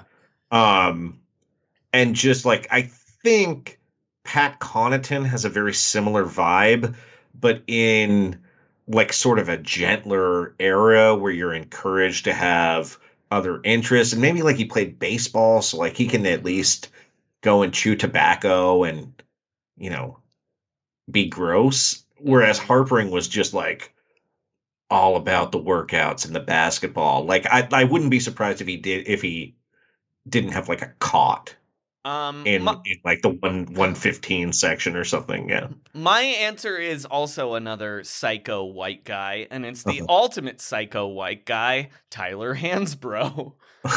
Speaker 5: And just like I think Pat Connaughton has a very similar vibe, but in like sort of a gentler era where you're encouraged to have other interests, and maybe like he played baseball, so like he can at least go and chew tobacco and, you know, be gross. Whereas Harpring was just like all about the workouts and the basketball. Like I wouldn't be surprised if he didn't have like a cot in like the 115 section or something. Yeah.
Speaker 6: My answer is also another psycho white guy, and it's the ultimate psycho white guy, Tyler Hansbrough.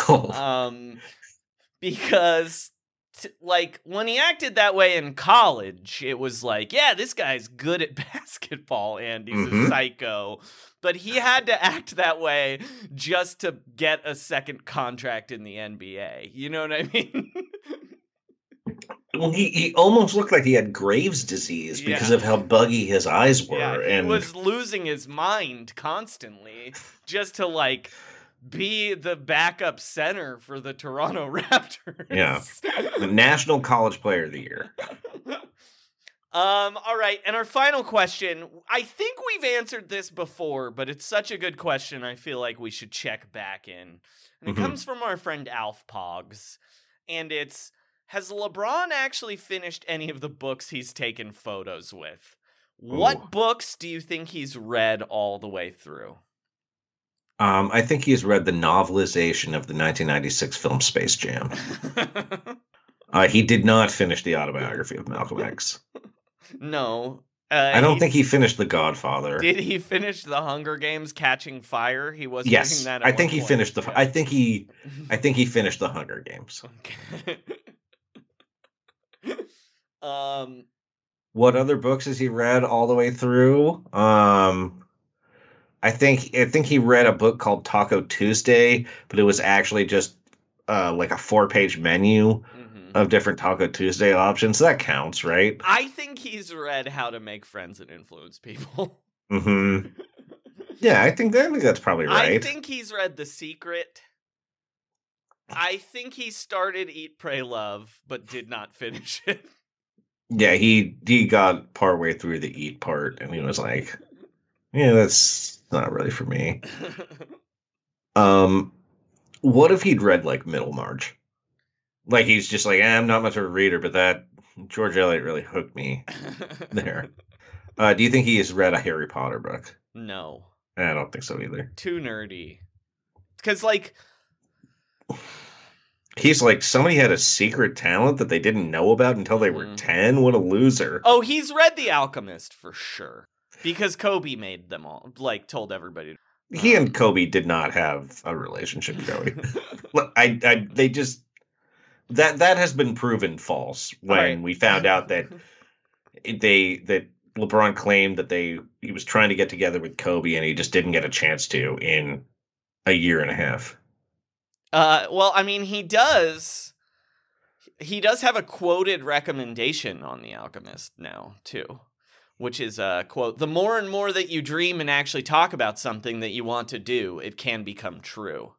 Speaker 6: Because like when he acted that way in college, it was like, yeah, this guy's good at basketball and he's a psycho. But he had to act that way just to get a second contract in the NBA. You know what I mean?
Speaker 5: Well, he almost looked like he had Graves' disease because of how buggy his eyes were.
Speaker 6: Yeah, he was losing his mind constantly just to like be the backup center for the Toronto Raptors.
Speaker 5: Yeah. The National College Player of the Year.
Speaker 6: All right, and our final question, I think we've answered this before, but it's such a good question, I feel like we should check back in. And it comes from our friend Alf Pogs, and it's, has LeBron actually finished any of the books he's taken photos with? What books do you think he's read all the way through?
Speaker 5: I think he's read the novelization of the 1996 film Space Jam. He did not finish the autobiography of Malcolm X.
Speaker 6: No.
Speaker 5: I don't think he finished The Godfather.
Speaker 6: Did he finish The Hunger Games Catching Fire? He was doing that at
Speaker 5: I think he
Speaker 6: point.
Speaker 5: finished the I think he finished The Hunger Games.
Speaker 6: Okay.
Speaker 5: What other books has he read all the way through? I think he read a book called Taco Tuesday, but it was actually just like a 4-page menu of different Taco Tuesday options. So that counts, right?
Speaker 6: I think he's read How to Make Friends and Influence People.
Speaker 5: Yeah, I think that's probably right.
Speaker 6: I think he's read The Secret. I think he started Eat, Pray, Love, but did not finish it.
Speaker 5: Yeah, he got partway through the eat part, and he was like, "Yeah, that's not really for me." What if he'd read like Middlemarch? Like he's just like, I'm not much of a reader, but that George Eliot really hooked me there. Do you think he has read a Harry Potter book?
Speaker 6: No.
Speaker 5: I don't think so either.
Speaker 6: Too nerdy. Because, like...
Speaker 5: He's like, somebody had a secret talent that they didn't know about until they were 10? What a loser.
Speaker 6: Oh, he's read The Alchemist, for sure. Because Kobe made them all, like, told everybody.
Speaker 5: He and Kobe did not have a relationship, Joey. They just... That has been proven false when we found out that that LeBron claimed that he was trying to get together with Kobe and he just didn't get a chance to in a year and a half.
Speaker 6: Well, I mean, he does have a quoted recommendation on The Alchemist now, too, which is, quote, "The more and more that you dream and actually talk about something that you want to do, it can become true."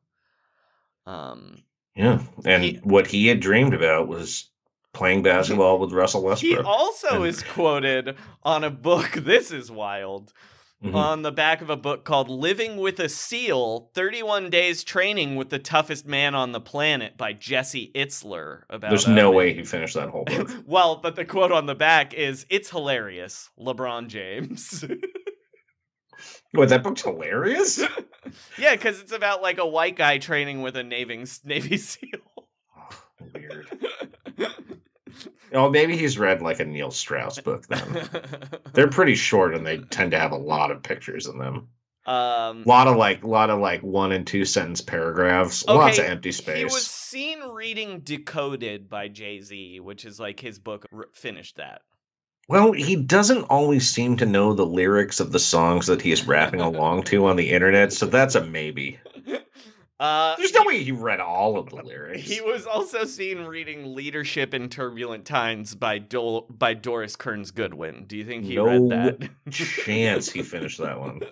Speaker 5: Yeah, and what he had dreamed about was playing basketball with Russell Westbrook.
Speaker 6: He also is quoted on a book, this is wild, on the back of a book called Living with a Seal, 31 Days Training with the Toughest Man on the Planet by Jesse Itzler.
Speaker 5: There's no way he finished that whole book.
Speaker 6: Well, but the quote on the back is, "It's hilarious, LeBron James."
Speaker 5: What, that book's hilarious?
Speaker 6: Yeah, because it's about like a white guy training with a Navy SEAL.
Speaker 5: Oh, weird. Oh, maybe he's read like a Neil Strauss book then. They're pretty short and they tend to have a lot of pictures in them. A lot of 1 and 2 sentence paragraphs, lots of empty space.
Speaker 6: He was seen reading Decoded by Jay-Z, which is like his book. Finished that.
Speaker 5: Well, he doesn't always seem to know the lyrics of the songs that he is rapping along to on the internet, so that's a maybe. There's no way he read all of the lyrics.
Speaker 6: He was also seen reading Leadership in Turbulent Times by Doris Kearns Goodwin. Do you think he read that?
Speaker 5: No chance he finished that one.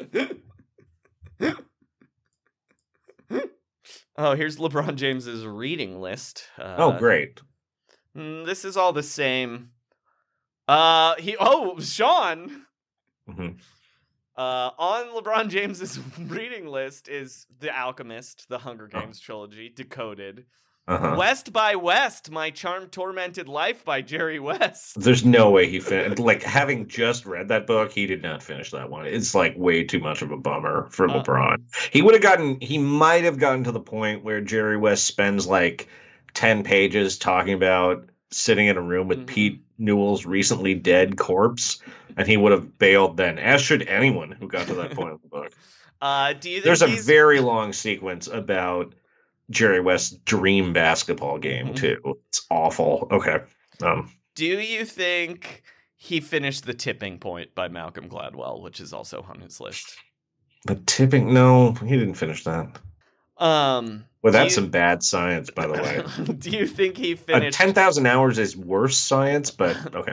Speaker 6: Oh, here's LeBron James's reading list.
Speaker 5: Oh, great.
Speaker 6: This is all the same. Sean.
Speaker 5: Mm-hmm.
Speaker 6: On LeBron James's reading list is The Alchemist, the Hunger Games trilogy, Decoded. West by West, My Charmed Tormented Life by Jerry West.
Speaker 5: There's no way he finished. Like, having just read that book, he did not finish that one. It's like way too much of a bummer for LeBron. He might have gotten to the point where Jerry West spends like 10 pages talking about sitting in a room with Pete Newell's recently dead corpse, and he would have bailed then, as should anyone who got to that point of the book.
Speaker 6: Do you think
Speaker 5: There's a very long sequence about Jerry West's dream basketball game, too. It's awful. Okay.
Speaker 6: Do you think he finished The Tipping Point by Malcolm Gladwell, which is also on his list?
Speaker 5: The Tipping? No, he didn't finish that. Well, that's some bad science, by the way.
Speaker 6: Do you think he finished...
Speaker 5: 10,000 hours is worse science, but okay.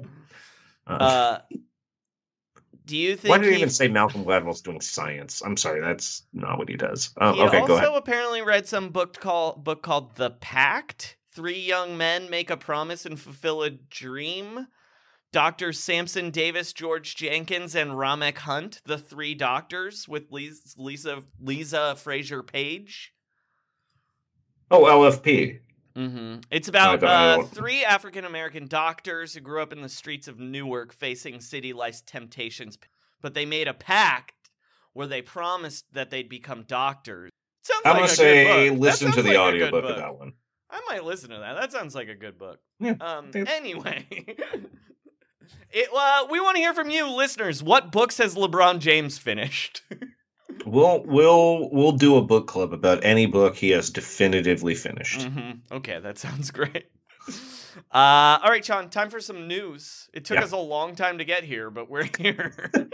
Speaker 6: Do you think
Speaker 5: Why did he even say Malcolm Gladwell's doing science? I'm sorry, that's not what he does.
Speaker 6: He
Speaker 5: okay, go ahead.
Speaker 6: also apparently read some book called The Pact. 3 young men make a promise and fulfill a dream. Dr. Samson Davis, George Jenkins, and Ramek Hunt, the 3 doctors, with Lisa Fraser Page.
Speaker 5: Oh, LFP.
Speaker 6: It's about 3 African-American doctors who grew up in the streets of Newark facing city life temptations, but they made a pact where they promised that they'd become doctors.
Speaker 5: I'm going to say listen to the audiobook of that one.
Speaker 6: I might listen to that. That sounds like a good book.
Speaker 5: Yeah.
Speaker 6: Anyway, we want to hear from you, listeners. What books has LeBron James finished?
Speaker 5: We'll do a book club about any book he has definitively finished.
Speaker 6: Okay, that sounds great. All right, Sean, time for some news. It took us a long time to get here, but we're here.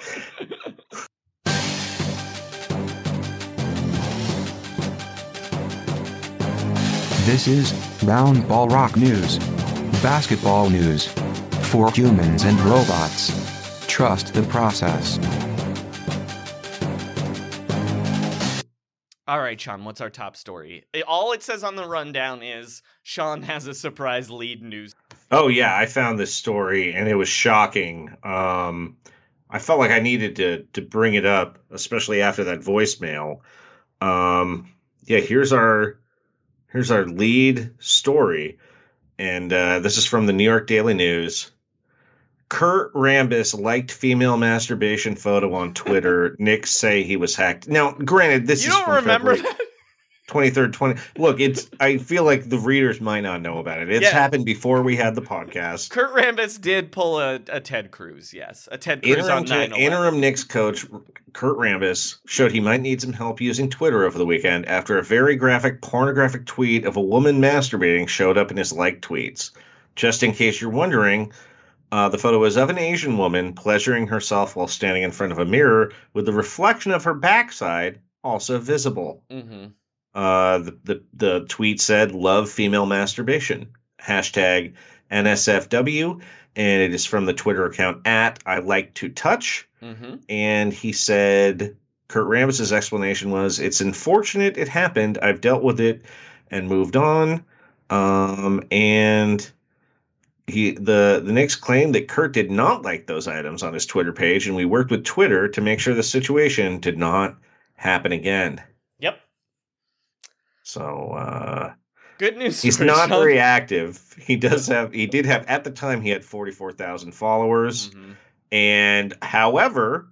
Speaker 7: This is Round Ball Rock News. Basketball news. For humans and robots. Trust the process.
Speaker 6: All right, Sean, what's our top story? All it says on the rundown is Sean has a surprise lead news.
Speaker 5: Oh, yeah, I found this story, and it was shocking. I felt like I needed to bring it up, especially after that voicemail. Yeah, here's our lead story, and this is from the New York Daily News. Kurt Rambis liked female masturbation photo on Twitter. Knicks say he was hacked. Now, granted, this
Speaker 6: You
Speaker 5: is
Speaker 6: don't
Speaker 5: from
Speaker 6: remember
Speaker 5: February
Speaker 6: that?
Speaker 5: 23rd, Look, I feel like the readers might not know about it. It's happened before we had the podcast.
Speaker 6: Kurt Rambis did pull a Ted Cruz, yes. A Ted Cruz on 9/11.
Speaker 5: Interim Knicks coach Kurt Rambis showed he might need some help using Twitter over the weekend after a very graphic, pornographic tweet of a woman masturbating showed up in his liked tweets. Just in case you're wondering, the photo is of an Asian woman pleasuring herself while standing in front of a mirror with the reflection of her backside also visible.
Speaker 6: Mm-hmm.
Speaker 5: The tweet said, "Love female masturbation," hashtag NSFW, and it is from the Twitter account @ILikeToTouch.
Speaker 6: Mm-hmm.
Speaker 5: And he said, Kurt Rambis' explanation was, "It's unfortunate it happened. I've dealt with it and moved on." And the Knicks claimed that Kurt did not like those items on his Twitter page, and we worked with Twitter to make sure the situation did not happen again.
Speaker 6: Yep.
Speaker 5: So,
Speaker 6: good news.
Speaker 5: He's
Speaker 6: for
Speaker 5: not
Speaker 6: Sean.
Speaker 5: very active. He did have, at the time, he had 44,000 followers.
Speaker 6: Mm-hmm.
Speaker 5: And however,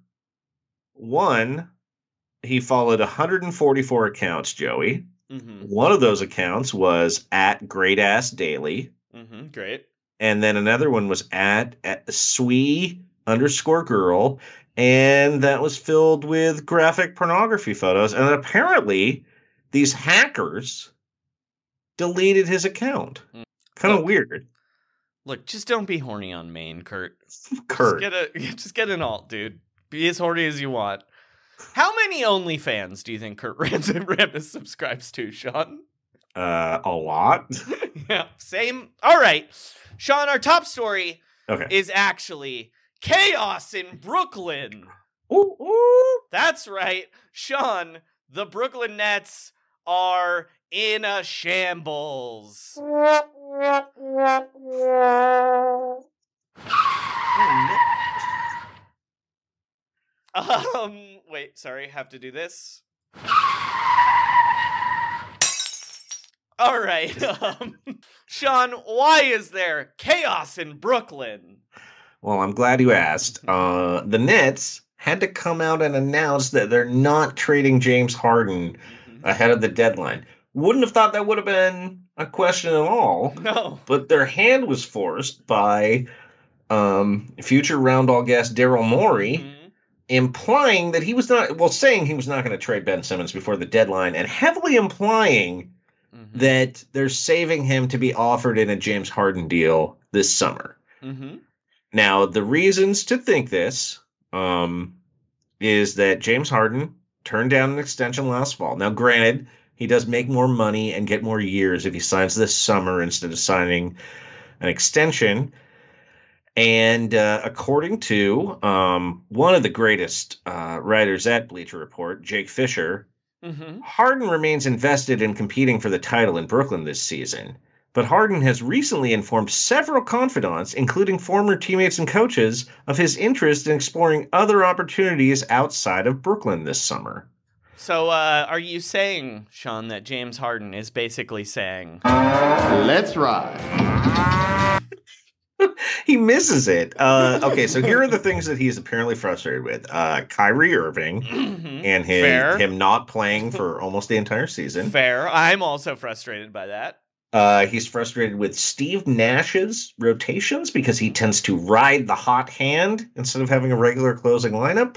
Speaker 5: he followed 144 accounts, Joey.
Speaker 6: Mm-hmm.
Speaker 5: One of those accounts was @GreatAssDaily.
Speaker 6: Mm-hmm. Great.
Speaker 5: And then another one was at @Swee_girl. And that was filled with graphic pornography photos. And apparently, these hackers deleted his account. Kind of weird.
Speaker 6: Look, just don't be horny on Maine, Kurt.
Speaker 5: Kurt.
Speaker 6: Just get an alt, dude. Be as horny as you want. How many OnlyFans do you think Kurt Rambis subscribes to, Sean?
Speaker 5: A lot.
Speaker 6: Yeah, same. All right. Sean, our top story
Speaker 5: Okay.
Speaker 6: is actually chaos in Brooklyn.
Speaker 5: Ooh, ooh.
Speaker 6: That's right. Sean, the Brooklyn Nets are in a shambles. Wait, sorry, have to do this. All right. Sean, why is there chaos in Brooklyn?
Speaker 5: Well, I'm glad you asked. The Nets had to come out and announce that they're not trading James Harden ahead of the deadline. Wouldn't have thought that would have been a question at all.
Speaker 6: No.
Speaker 5: But their hand was forced by future round-all guest Daryl Morey, implying that he was not, saying he was not going to trade Ben Simmons before the deadline, and heavily implying that they're saving him to be offered in a James Harden deal this summer.
Speaker 6: Mm-hmm.
Speaker 5: Now, the reasons to think this is that James Harden turned down an extension last fall. Now, granted, he does make more money and get more years if he signs this summer instead of signing an extension. And according to one of the greatest writers at Bleacher Report, Jake Fisher, Harden remains invested in competing for the title in Brooklyn this season. But Harden has recently informed several confidants, including former teammates and coaches, of his interest in exploring other opportunities outside of Brooklyn this summer.
Speaker 6: So are you saying, Sean, that James Harden is basically saying,
Speaker 9: let's ride?
Speaker 5: He misses it. Okay, so here are the things that he's apparently frustrated with. Kyrie Irving and him not playing for almost the entire season.
Speaker 6: Fair. I'm also frustrated by that.
Speaker 5: He's frustrated with Steve Nash's rotations because he tends to ride the hot hand instead of having a regular closing lineup.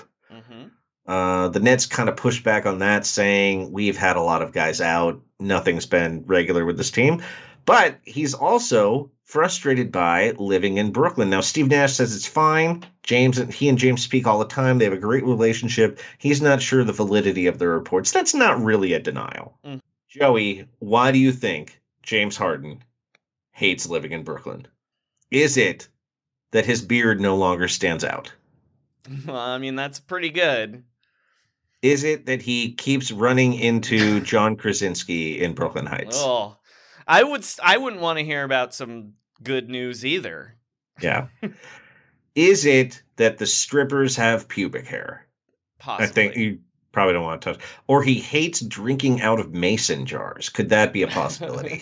Speaker 5: The Nets kind of pushed back on that, saying we've had a lot of guys out. Nothing's been regular with this team. But he's also frustrated by living in Brooklyn. Now, Steve Nash says it's fine. He and James speak all the time. They have a great relationship. He's not sure the validity of the reports. That's not really a denial. Joey, why do you think James Harden hates living in Brooklyn? Is it that his beard no longer stands out?
Speaker 6: Well, I mean, that's pretty good.
Speaker 5: Is it that he keeps running into John Krasinski in Brooklyn Heights?
Speaker 6: Oh, I wouldn't want to hear about some good news either.
Speaker 5: Yeah. Is it that the strippers have pubic hair?
Speaker 6: Possibly.
Speaker 5: I think you probably don't want to touch. Or he hates drinking out of mason jars. Could that be a possibility?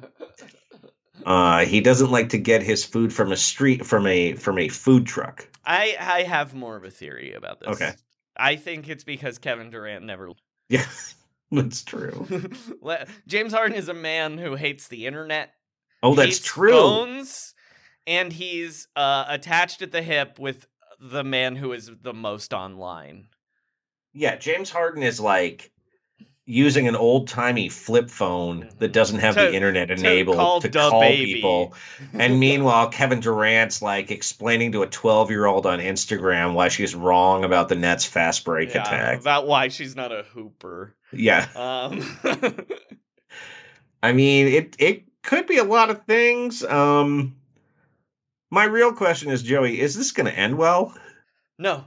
Speaker 5: He doesn't like to get his food from a food truck.
Speaker 6: I have more of a theory about this.
Speaker 5: Okay.
Speaker 6: I think it's because Kevin Durant never...
Speaker 5: Yeah, that's true.
Speaker 6: James Harden is a man who hates the internet.
Speaker 5: Oh, that's true.
Speaker 6: Phones, and he's attached at the hip with the man who is the most online.
Speaker 5: Yeah, James Harden is like using an old-timey flip phone that doesn't have the internet enabled to call people. And meanwhile, Kevin Durant's like explaining to a 12-year-old on Instagram why she's wrong about the Nets fast break attack.
Speaker 6: About why she's not a hooper.
Speaker 5: Yeah. I mean, it could be a lot of things. My real question is, Joey, is this going to end well?
Speaker 6: No,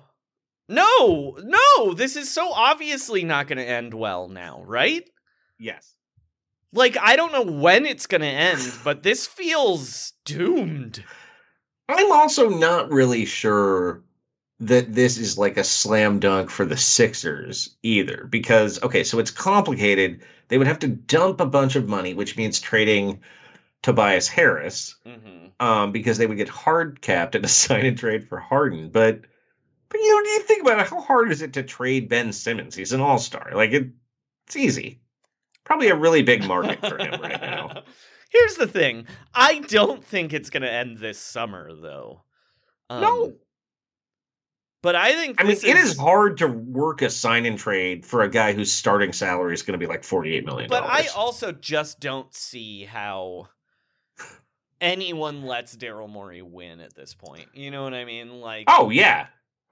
Speaker 6: this is so obviously not going to end well now, right?
Speaker 5: Yes.
Speaker 6: Like, I don't know when it's going to end, but this feels doomed.
Speaker 5: I'm also not really sure that this is like a slam dunk for the Sixers either, because, okay, so it's complicated. They would have to dump a bunch of money, which means trading Tobias Harris, because they would get hard capped at a sign and trade for Harden. But you think about it, how hard is it to trade Ben Simmons? He's an all-star. Like, it's easy. Probably a really big market for him right now.
Speaker 6: Here's the thing. I don't think it's going to end this summer, though.
Speaker 5: No.
Speaker 6: But I think
Speaker 5: it is hard to work a sign and trade for a guy whose starting salary is going to be like $48 million.
Speaker 6: But I also just don't see how anyone lets Daryl Morey win at this point. You know what I mean? Like,
Speaker 5: oh yeah.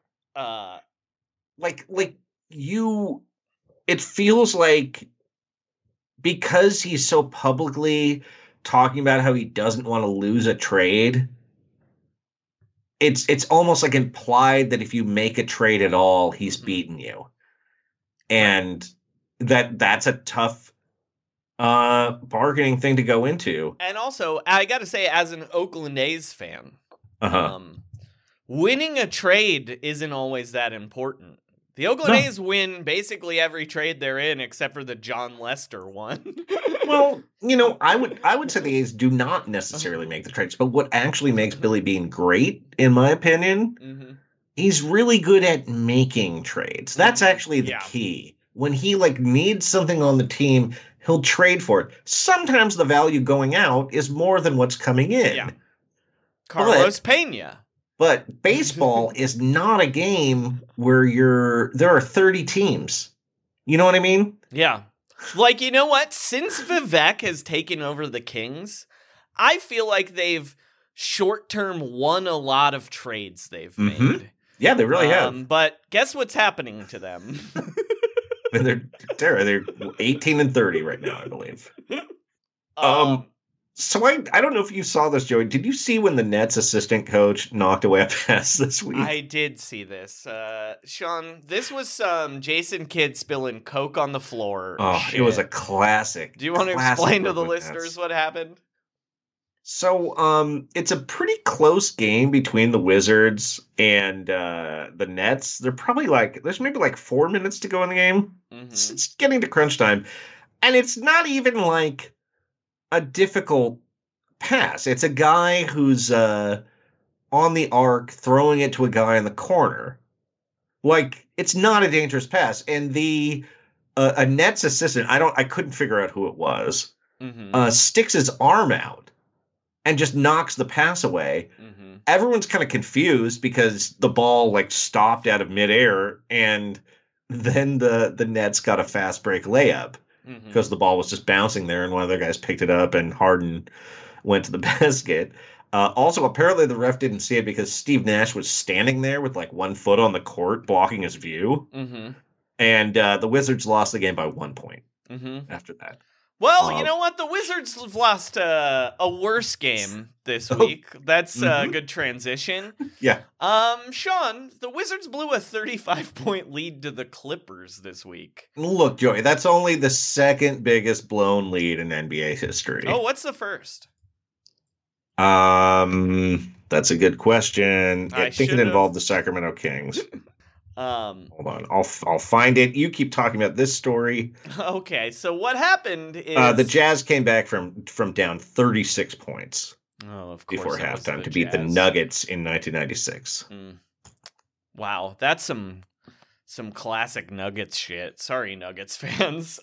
Speaker 5: It feels like because he's so publicly talking about how he doesn't want to lose a trade, it's almost like implied that if you make a trade at all, he's beaten you. And that's a tough bargaining thing to go into.
Speaker 6: And also, I got to say, as an Oakland A's fan, winning a trade isn't always that important. The Oakland A's win basically every trade they're in except for the John Lester one.
Speaker 5: Well, I would say the A's do not necessarily make the trades, but what actually makes Billy Beane great, in my opinion, he's really good at making trades. That's actually the key. When he needs something on the team, he'll trade for it. Sometimes the value going out is more than what's coming in.
Speaker 6: Yeah. Carlos Pena.
Speaker 5: But baseball is not a game where there are 30 teams. You know what I mean?
Speaker 6: Yeah. Like, you know what? Since Vivek has taken over the Kings, I feel like they've short-term won a lot of trades they've made.
Speaker 5: Yeah, they really have.
Speaker 6: But guess what's happening to them?
Speaker 5: They're 18 and 30 right now, I believe. So I don't know if you saw this, Joey. Did you see when the Nets assistant coach knocked away a pass this week?
Speaker 6: I did see this. Sean, this was Jason Kidd spilling Coke on the floor.
Speaker 5: Oh, shit. It was a classic.
Speaker 6: Do you want to explain to the listeners what happened?
Speaker 5: So it's a pretty close game between the Wizards and the Nets. They're probably there's maybe 4 minutes to go in the game. It's getting to crunch time. And it's not even a difficult pass. It's a guy who's on the arc throwing it to a guy in the corner. It's not a dangerous pass. And the a Nets assistant, I couldn't figure out who it was, sticks his arm out and just knocks the pass away. Everyone's kind of confused because the ball stopped out of midair, and then the Nets got a fast break layup. Because the ball was just bouncing there, and one of their guys picked it up, and Harden went to the basket. Also, apparently the ref didn't see it because Steve Nash was standing there with 1 foot on the court, blocking his view. And the Wizards lost the game by 1 point after that.
Speaker 6: Well, you know what? The Wizards have lost a worse game this week. That's a good transition.
Speaker 5: Yeah.
Speaker 6: Sean, the Wizards blew a 35-point lead to the Clippers this week.
Speaker 5: Look, Joey, that's only the second biggest blown lead in NBA history.
Speaker 6: Oh, what's the first?
Speaker 5: That's a good question. I think it involved the Sacramento Kings. Hold on, I'll find it. You keep talking about this story.
Speaker 6: Okay, so what happened is
Speaker 5: the Jazz came back from down 36 points.
Speaker 6: Oh, of course,
Speaker 5: before halftime to beat the Nuggets in 1996.
Speaker 6: Wow, that's some classic Nuggets shit. Sorry, Nuggets fans.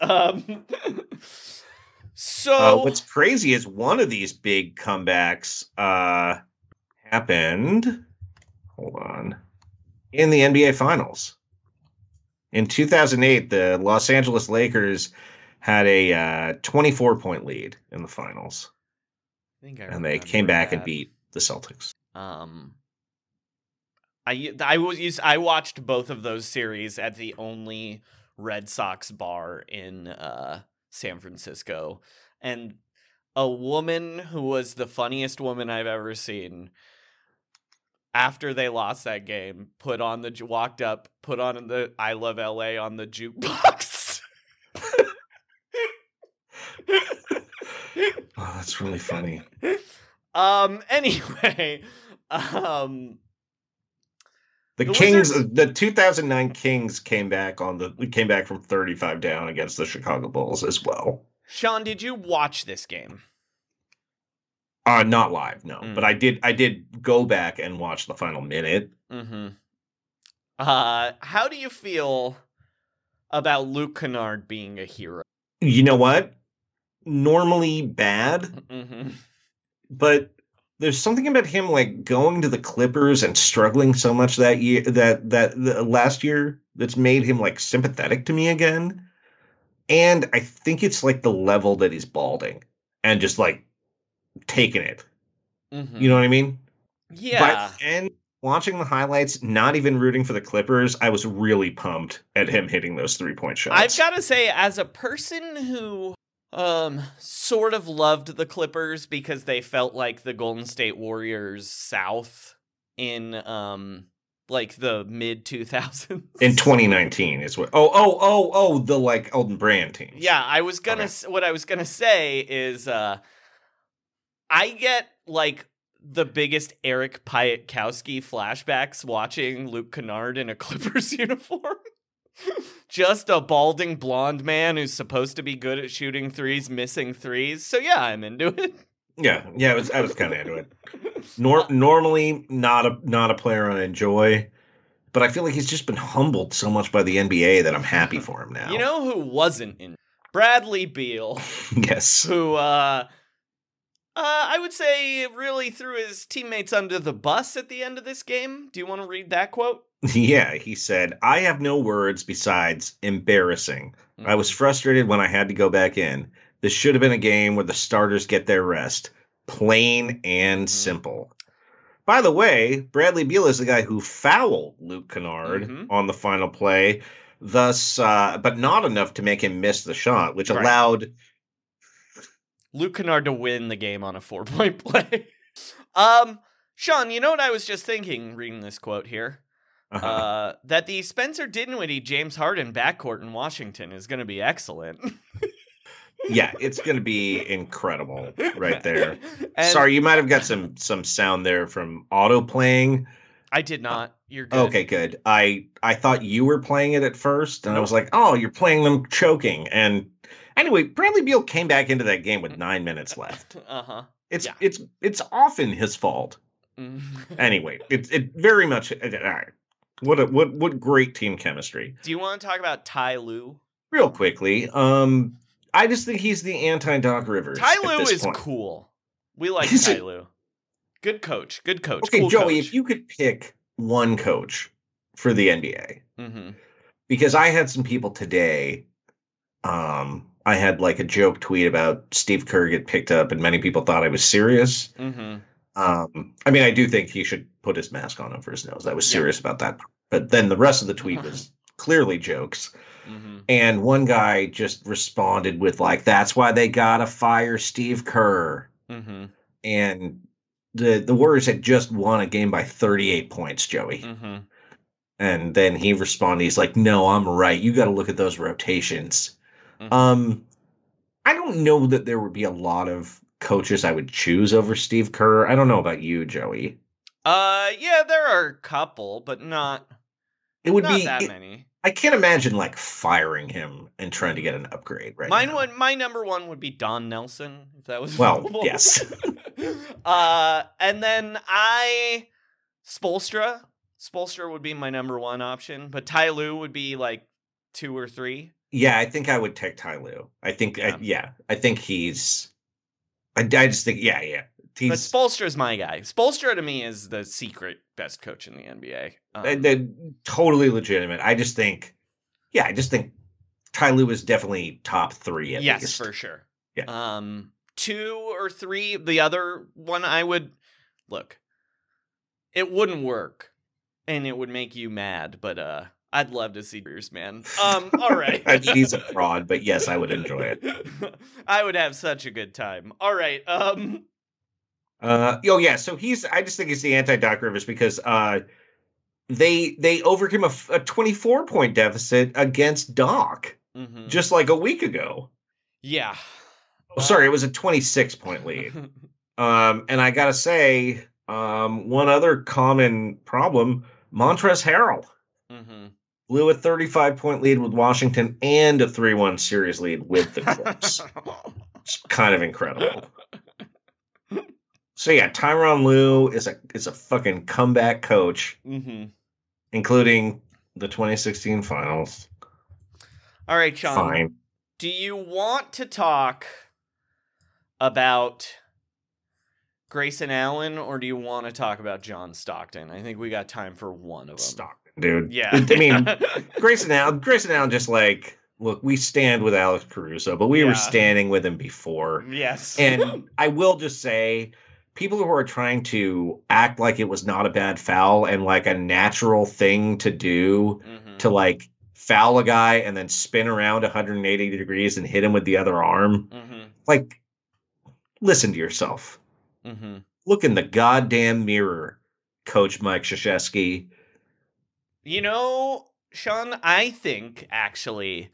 Speaker 6: So
Speaker 5: what's crazy is one of these big comebacks happened. Hold on. In the NBA Finals. In 2008, the Los Angeles Lakers had a 24-point lead in the Finals. And they came back and beat the Celtics.
Speaker 6: I watched both of those series at the only Red Sox bar in San Francisco. And a woman who was the funniest woman I've ever seen, after they lost that game, walked up, put on the I Love LA on the jukebox.
Speaker 5: Oh, that's really funny.
Speaker 6: Anyway,
Speaker 5: the Kings, Wizards... the 2009 Kings came back from 35 down against the Chicago Bulls as well.
Speaker 6: Sean, did you watch this game?
Speaker 5: Not live, no. But I did go back and watch the final minute.
Speaker 6: Mm-hmm. How do you feel about Luke Kennard being a hero?
Speaker 5: You know what? Normally bad, but there's something about him like going to the Clippers and struggling so much that year, last year, that's made him like sympathetic to me again. And I think it's like the level that he's balding and just like taking it. You know what I mean?
Speaker 6: Yeah.
Speaker 5: And watching the highlights, not even rooting for the Clippers, I was really pumped at him hitting those 3-point shots.
Speaker 6: I've got to say, as a person who sort of loved the Clippers because they felt like the Golden State Warriors South in like the mid 2000s.
Speaker 5: In 2019 is what. The like Elton Brand teams.
Speaker 6: Yeah, what I was gonna say is I get like the biggest Eric Piatkowski flashbacks watching Luke Kennard in a Clippers uniform. Just a balding blonde man who's supposed to be good at shooting threes, missing threes. So yeah, I'm into it.
Speaker 5: Yeah, I was kind of into it. Normally not a player I enjoy, but I feel like he's just been humbled so much by the NBA that I'm happy for him now.
Speaker 6: You know who wasn't in? Bradley Beal.
Speaker 5: Yes.
Speaker 6: Who I would say really threw his teammates under the bus at the end of this game. Do you want to read that quote?
Speaker 5: Yeah, he said, "I have no words besides embarrassing. I was frustrated when I had to go back in. This should have been a game where the starters get their rest. Plain and simple." By the way, Bradley Beal is the guy who fouled Luke Kennard on the final play, thus, but not enough to make him miss the shot, which allowed
Speaker 6: Luke Kennard to win the game on a 4-point play. Sean, you know what I was just thinking reading this quote here? That the Spencer Dinwiddie, James Harden backcourt in Washington is going to be excellent.
Speaker 5: Yeah, it's going to be incredible right there. Sorry, you might have got some sound there from auto playing.
Speaker 6: I did not. You're good.
Speaker 5: Okay, good. I thought you were playing it at first, and I was like, oh, you're playing them choking. And anyway, Bradley Beal came back into that game with 9 minutes left. It's often his fault. Anyway, it very much. All right. What great team chemistry.
Speaker 6: Do you want to talk about Ty Lue?
Speaker 5: Real quickly, I just think he's the anti-Doc Rivers.
Speaker 6: Ty Lue is cool. We like Ty Lue. Good coach.
Speaker 5: Okay,
Speaker 6: cool
Speaker 5: Joey,
Speaker 6: coach.
Speaker 5: If you could pick one coach for the NBA, because I had some people today, I had like a joke tweet about Steve Kerr get picked up, and many people thought I was serious. I mean, I do think he should put his mask on over his nose. I was serious about that. But then the rest of the tweet was clearly jokes.
Speaker 6: Mm-hmm.
Speaker 5: And one guy just responded with like, "That's why they gotta fire Steve Kerr."
Speaker 6: Mm-hmm.
Speaker 5: And the Warriors had just won a game by 38 points, Joey.
Speaker 6: Mm-hmm.
Speaker 5: And then he responded, he's like, "No, I'm right. You got to look at those rotations."
Speaker 6: Mm-hmm.
Speaker 5: I don't know that there would be a lot of coaches I would choose over Steve Kerr. I don't know about you, Joey.
Speaker 6: Yeah, there are a couple, but not that many.
Speaker 5: I can't imagine like firing him and trying to get an upgrade right now.
Speaker 6: My number one would be Don Nelson, if that was
Speaker 5: Well,
Speaker 6: available.
Speaker 5: yes.
Speaker 6: And then Spoelstra. Spoelstra would be my number one option, but Ty Lue would be like 2 or 3.
Speaker 5: Yeah, I think I would take Ty Lue. I think, I think he's. I just think, yeah.
Speaker 6: But Spoelstra's my guy. Spoelstra to me is the secret best coach in the NBA.
Speaker 5: They're totally legitimate. I just think Ty Lue is definitely top 3 at least.
Speaker 6: Yes, for sure.
Speaker 5: Yeah.
Speaker 6: 2 or 3. The other one I would look. It wouldn't work, and it would make you mad. But I'd love to see Beers, man. All right.
Speaker 5: He's a fraud, but yes, I would enjoy it.
Speaker 6: I would have such a good time. All right.
Speaker 5: So I just think he's the anti-Doc Rivers because they overcame a 24-point deficit against Doc just like a week ago.
Speaker 6: Yeah.
Speaker 5: Sorry, it was a 26-point lead. And I gotta say, one other common problem, Montrezl Harrell blew a 35-point lead with Washington and a 3-1 series lead with the Clips. It's kind of incredible. So yeah, Tyronn Lue is a fucking comeback coach, including the 2016 finals.
Speaker 6: All right, Sean.
Speaker 5: Fine.
Speaker 6: Do you want to talk about Grayson Allen, or do you want to talk about John Stockton? I think we got time for one of them.
Speaker 5: Stockton, dude.
Speaker 6: Yeah.
Speaker 5: I mean, Grayson Allen just like, look, we stand with Alex Caruso, but we were standing with him before.
Speaker 6: Yes.
Speaker 5: And I will just say, people who are trying to act like it was not a bad foul and like a natural thing to do to like foul a guy and then spin around 180 degrees and hit him with the other arm. Like, listen to yourself. Look in the goddamn mirror, Coach Mike Krzyzewski.
Speaker 6: You know, Sean, I think actually,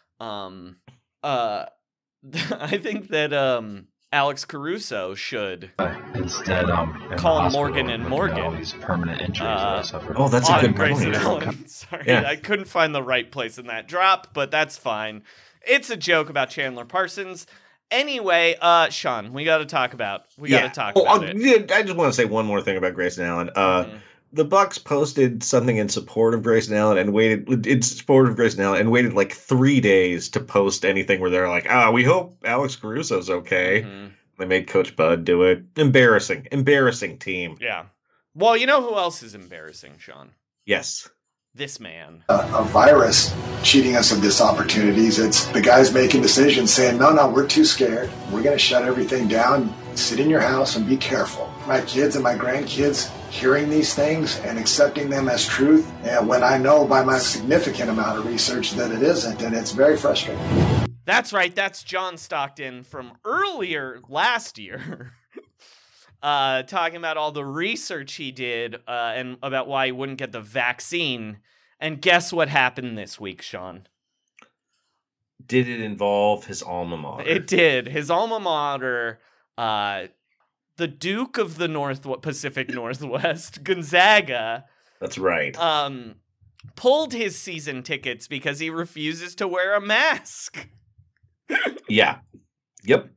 Speaker 6: I think that Alex Caruso should
Speaker 10: instead
Speaker 6: call Morgan and Morgan.
Speaker 10: All these permanent injuries that I suffered.
Speaker 5: Oh, that's a good
Speaker 6: Grayson
Speaker 5: point.
Speaker 6: Allen. Sorry, I couldn't find the right place in that drop, but that's fine. It's a joke about Chandler Parsons. Anyway, Sean, we got to talk about it.
Speaker 5: I just want to say one more thing about Grayson Allen. The Bucks posted something in support of Grayson Allen and waited like 3 days to post anything where they're like, we hope Alex Caruso's okay. They made Coach Bud do it. Embarrassing team.
Speaker 6: Yeah. Well, you know who else is embarrassing, Sean?
Speaker 5: Yes.
Speaker 6: This man.
Speaker 11: A virus cheating us of this opportunities. It's the guys making decisions saying, no, we're too scared. We're going to shut everything down. Sit in your house and be careful. My kids and my grandkids hearing these things and accepting them as truth, and when I know by my significant amount of research that it isn't, and it's very frustrating.
Speaker 6: That's right. That's John Stockton from earlier last year. Talking about all the research he did and about why he wouldn't get the vaccine. And guess what happened this week, Sean?
Speaker 5: Did it involve his alma mater?
Speaker 6: It did. His alma mater, the Duke of the Pacific Northwest, Gonzaga.
Speaker 5: That's right.
Speaker 6: Pulled his season tickets because he refuses to wear a mask.
Speaker 5: Yeah. Yep.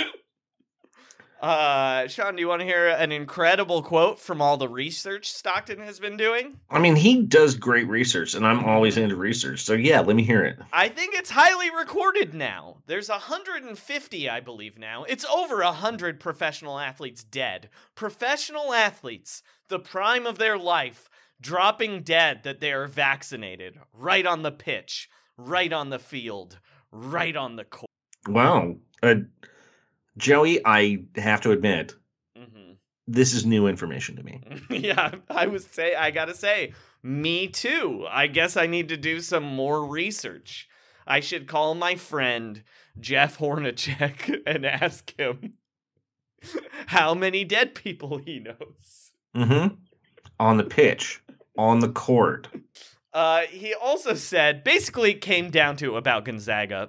Speaker 6: Sean, do you want to hear an incredible quote from all the research Stockton has been doing?
Speaker 5: I mean, he does great research, and I'm always into research. So, yeah, let me hear it.
Speaker 6: I think it's highly recorded now. There's 150, I believe, now. It's over 100 professional athletes dead. Professional athletes, the prime of their life, dropping dead that they are vaccinated. Right on the pitch, right on the field, right on the court.
Speaker 5: Wow. Joey, I have to admit, this is new information to me.
Speaker 6: Yeah, I gotta say, Me too. I guess I need to do some more research. I should call my friend Jeff Hornacek and ask him how many dead people he knows.
Speaker 5: Mm-hmm. On the pitch, on the court.
Speaker 6: He also said, basically it came down to, about Gonzaga,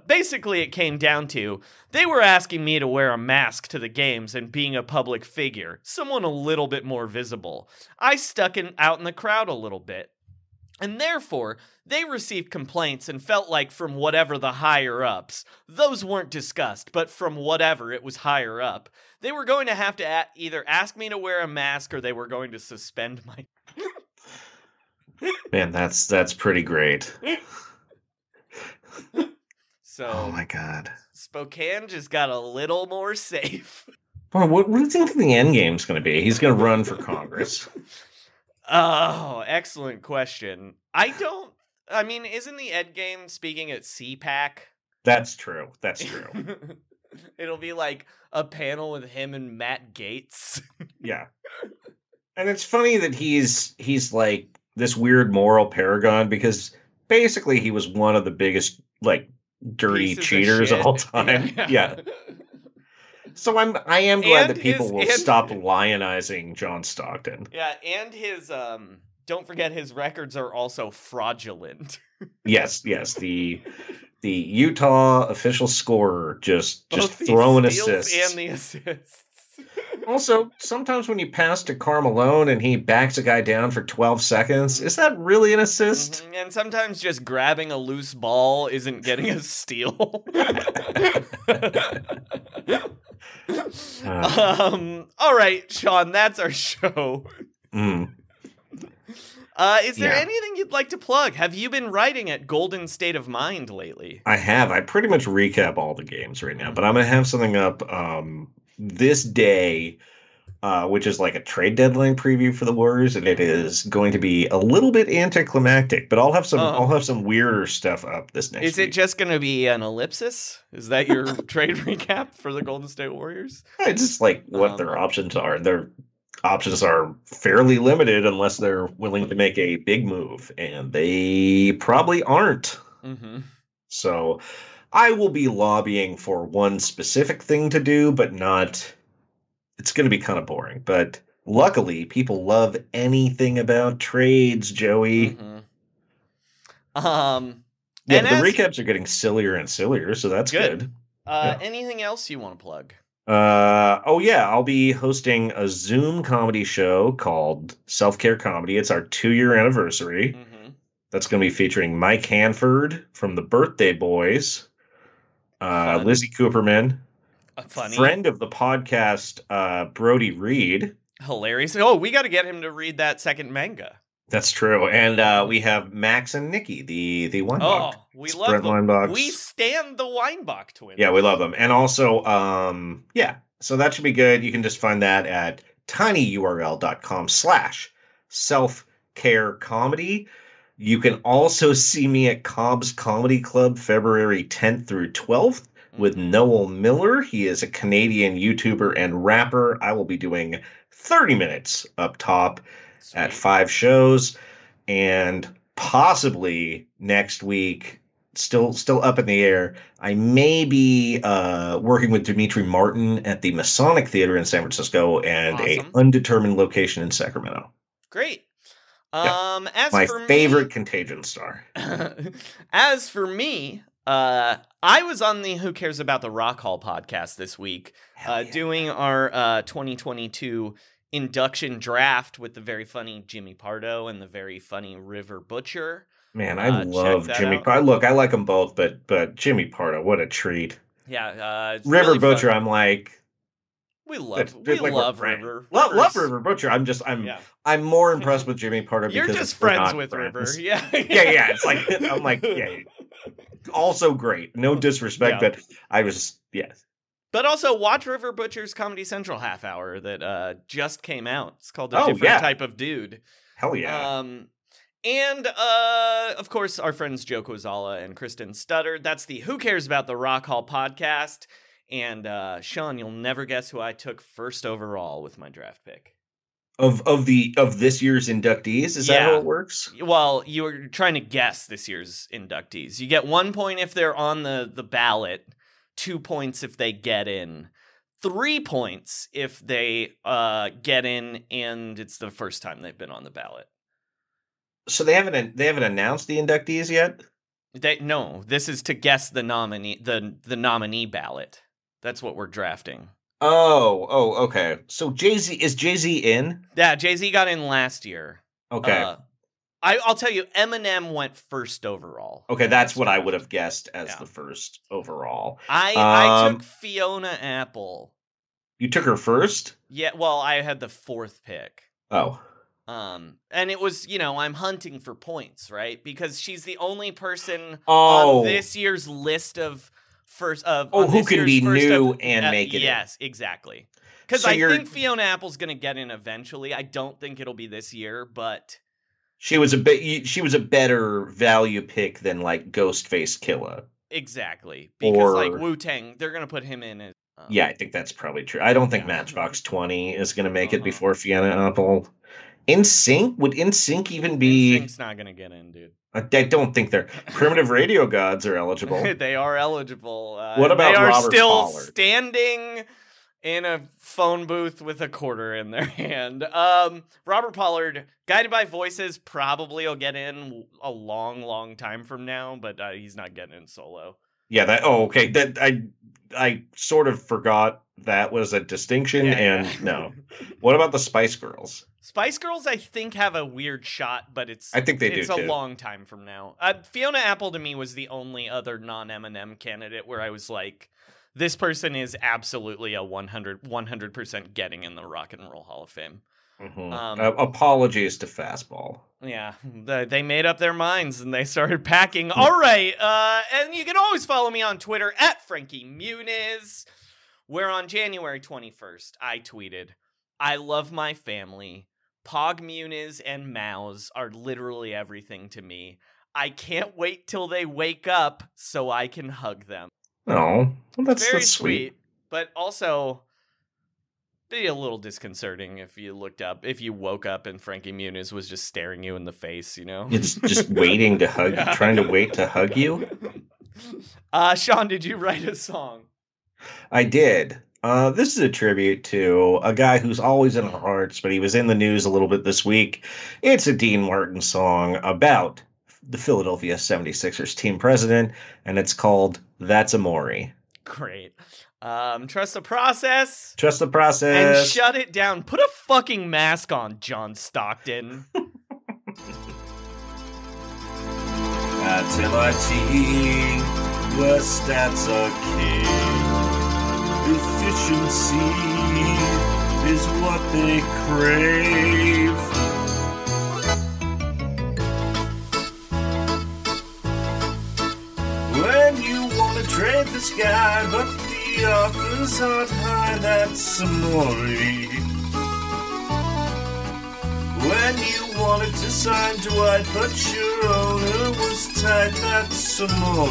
Speaker 6: they were asking me to wear a mask to the games and being a public figure, someone a little bit more visible. I stuck out in the crowd a little bit. And therefore, they received complaints and felt like from whatever the higher-ups, those weren't discussed, but from whatever it was higher up, they were going to have to either ask me to wear a mask or they were going to suspend my...
Speaker 5: Man, that's pretty great.
Speaker 6: So,
Speaker 5: oh my God.
Speaker 6: Spokane just got a little more safe.
Speaker 5: Well, what do you think the end game's going to be? He's going to run for Congress.
Speaker 6: Oh, excellent question. Isn't the end game speaking at CPAC?
Speaker 5: That's true.
Speaker 6: It'll be like a panel with him and Matt Gaetz.
Speaker 5: Yeah. And it's funny that he's like this weird moral paragon because basically he was one of the biggest like dirty cheaters of all time. Yeah. So I am glad that people will stop lionizing John Stockton.
Speaker 6: Yeah, and his don't forget his records are also fraudulent.
Speaker 5: Yes, the Utah official scorer just throwing assists
Speaker 6: and the assists.
Speaker 5: Also, sometimes when you pass to Karl Malone and he backs a guy down for 12 seconds, is that really an assist?
Speaker 6: Mm-hmm. And sometimes just grabbing a loose ball isn't getting a steal. All right, Sean, that's our show. Is there anything you'd like to plug? Have you been writing at Golden State of Mind lately?
Speaker 5: I have. I pretty much recap all the games right now, but I'm going to have something up this day, which is like a trade deadline preview for the Warriors, and it is going to be a little bit anticlimactic, but I'll have some weirder stuff up this next week.
Speaker 6: Is it just going to be an ellipsis? Is that your trade recap for the Golden State Warriors?
Speaker 5: It's just like what their options are. Their options are fairly limited unless they're willing to make a big move, and they probably aren't.
Speaker 6: Mm-hmm.
Speaker 5: So I will be lobbying for one specific thing to do, but not... It's going to be kind of boring. But luckily, people love anything about trades, Joey.
Speaker 6: Mm-hmm.
Speaker 5: The recaps are getting sillier and sillier, so that's good.
Speaker 6: Anything else you want to plug?
Speaker 5: I'll be hosting a Zoom comedy show called Self-Care Comedy. It's our 2-year anniversary.
Speaker 6: Mm-hmm.
Speaker 5: That's going to be featuring Mike Hanford from the Birthday Boys, Lizzie Cooperman,
Speaker 6: funny
Speaker 5: friend of the podcast, Brody Reed.
Speaker 6: Hilarious. Oh, we got to get him to read that second manga.
Speaker 5: That's true. And we have Max and Nikki, the Weinbach.
Speaker 6: Oh, we love them.
Speaker 5: Weinbachs.
Speaker 6: We stand the Weinbach twins.
Speaker 5: Yeah, we love them. And also, so that should be good. You can just find that at tinyurl.com/selfcarecomedy. You can also see me at Cobb's Comedy Club February 10th through 12th with Noel Miller. He is a Canadian YouTuber and rapper. I will be doing 30 minutes up top at 5 shows, and possibly next week, still up in the air, I may be working with Dimitri Martin at the Masonic Theater in San Francisco and an undetermined location in Sacramento.
Speaker 6: Great.
Speaker 5: Yeah.
Speaker 6: As
Speaker 5: my
Speaker 6: for
Speaker 5: favorite
Speaker 6: me,
Speaker 5: Contagion star.
Speaker 6: As for me, I was on the Who Cares About the Rock Hall podcast this week, doing our 2022 induction draft with the very funny Jimmy Pardo and the very funny River Butcher.
Speaker 5: Man, I love Jimmy Pardo. Look, I like them both, but Jimmy Pardo, what a treat.
Speaker 6: Yeah,
Speaker 5: River
Speaker 6: really
Speaker 5: Butcher,
Speaker 6: fun.
Speaker 5: I'm like,
Speaker 6: we love River.
Speaker 5: Love River Butcher. I'm more impressed with Jimmy Pardo because
Speaker 6: you're just friends with River. Yeah.
Speaker 5: Yeah. It's like I'm like, yeah. Also great. No disrespect, but I was
Speaker 6: But also watch River Butcher's Comedy Central half hour that just came out. It's called A Different Type of Dude.
Speaker 5: Hell yeah.
Speaker 6: And of course, our friends Joe Kozala and Kristen Studdard. That's the Who Cares About the Rock Hall podcast. And Sean, you'll never guess who I took first overall with my draft pick.
Speaker 5: Of this year's inductees? Is that how it works?
Speaker 6: Well, you were trying to guess this year's inductees. You get 1 point if they're on the ballot, 2 points if they get in, 3 points if they get in and it's the first time they've been on the ballot.
Speaker 5: So they haven't announced the inductees yet?
Speaker 6: No, this is to guess the nominee the nominee ballot. That's what we're drafting.
Speaker 5: Oh, okay. So is Jay-Z in?
Speaker 6: Yeah, Jay-Z got in last year.
Speaker 5: Okay.
Speaker 6: I'll tell you, Eminem went first overall.
Speaker 5: Okay, that's what I would have guessed as the first overall.
Speaker 6: I took Fiona Apple.
Speaker 5: You took her first?
Speaker 6: Yeah, well, I had the 4th pick.
Speaker 5: Oh.
Speaker 6: And it was, I'm hunting for points, right? Because she's the only person on this year's list of
Speaker 5: who can be new and make it.
Speaker 6: Yes, exactly. Because I think Fiona Apple's going to get in eventually. I don't think it'll be this year, but
Speaker 5: she was a better value pick than like Ghostface Killah.
Speaker 6: Exactly, because like Wu-Tang, they're going to put him in as.
Speaker 5: Yeah, I think that's probably true. I don't think Matchbox 20 is going to make it before Fiona Apple. NSYNC? Would NSYNC even be?
Speaker 6: NSYNC's not going to get in, dude.
Speaker 5: I don't think they're. Primitive Radio Gods are eligible.
Speaker 6: They are eligible.
Speaker 5: What about
Speaker 6: They are
Speaker 5: Robert
Speaker 6: still
Speaker 5: Pollard?
Speaker 6: Standing in a phone booth with a quarter in their hand. Robert Pollard, Guided by Voices, probably will get in a long, long time from now, but he's not getting in solo.
Speaker 5: Yeah. Okay. That I sort of forgot that was a distinction, no. What about the Spice Girls?
Speaker 6: Spice Girls, I think, have a weird shot, but
Speaker 5: I think they do,
Speaker 6: it's a long time from now. Fiona Apple, to me, was the only other non-Eminem candidate where I was like, this person is absolutely a 100% getting in the Rock and Roll Hall of Fame.
Speaker 5: Mm-hmm. Apologies to Fastball.
Speaker 6: Yeah, they made up their minds and they started packing. All right, and you can always follow me on Twitter at Frankie Muniz, where on January 21st, I tweeted, I love my family. Pog Muniz and Mouse are literally everything to me. I can't wait till they wake up so I can hug them.
Speaker 5: Oh, well, that's
Speaker 6: very
Speaker 5: sweet.
Speaker 6: But also be a little disconcerting if you woke up and Frankie Muniz was just staring you in the face,
Speaker 5: It's just waiting to hug, trying to wait to hug you.
Speaker 6: Sean, did you write a song?
Speaker 5: I did. This is a tribute to a guy who's always in our hearts, but he was in the news a little bit this week. It's a Dean Martin song about the Philadelphia 76ers team president, and it's called That's Amore.
Speaker 6: Great. Trust the process.
Speaker 5: Trust the process.
Speaker 6: And shut it down. Put a fucking mask on, John Stockton.
Speaker 12: At MIT, where stats are king. Efficiency is what they crave. When you want to trade this guy, but the offers aren't high, that's amore. When you wanted to sign Dwight, but your owner was tight, that's amore.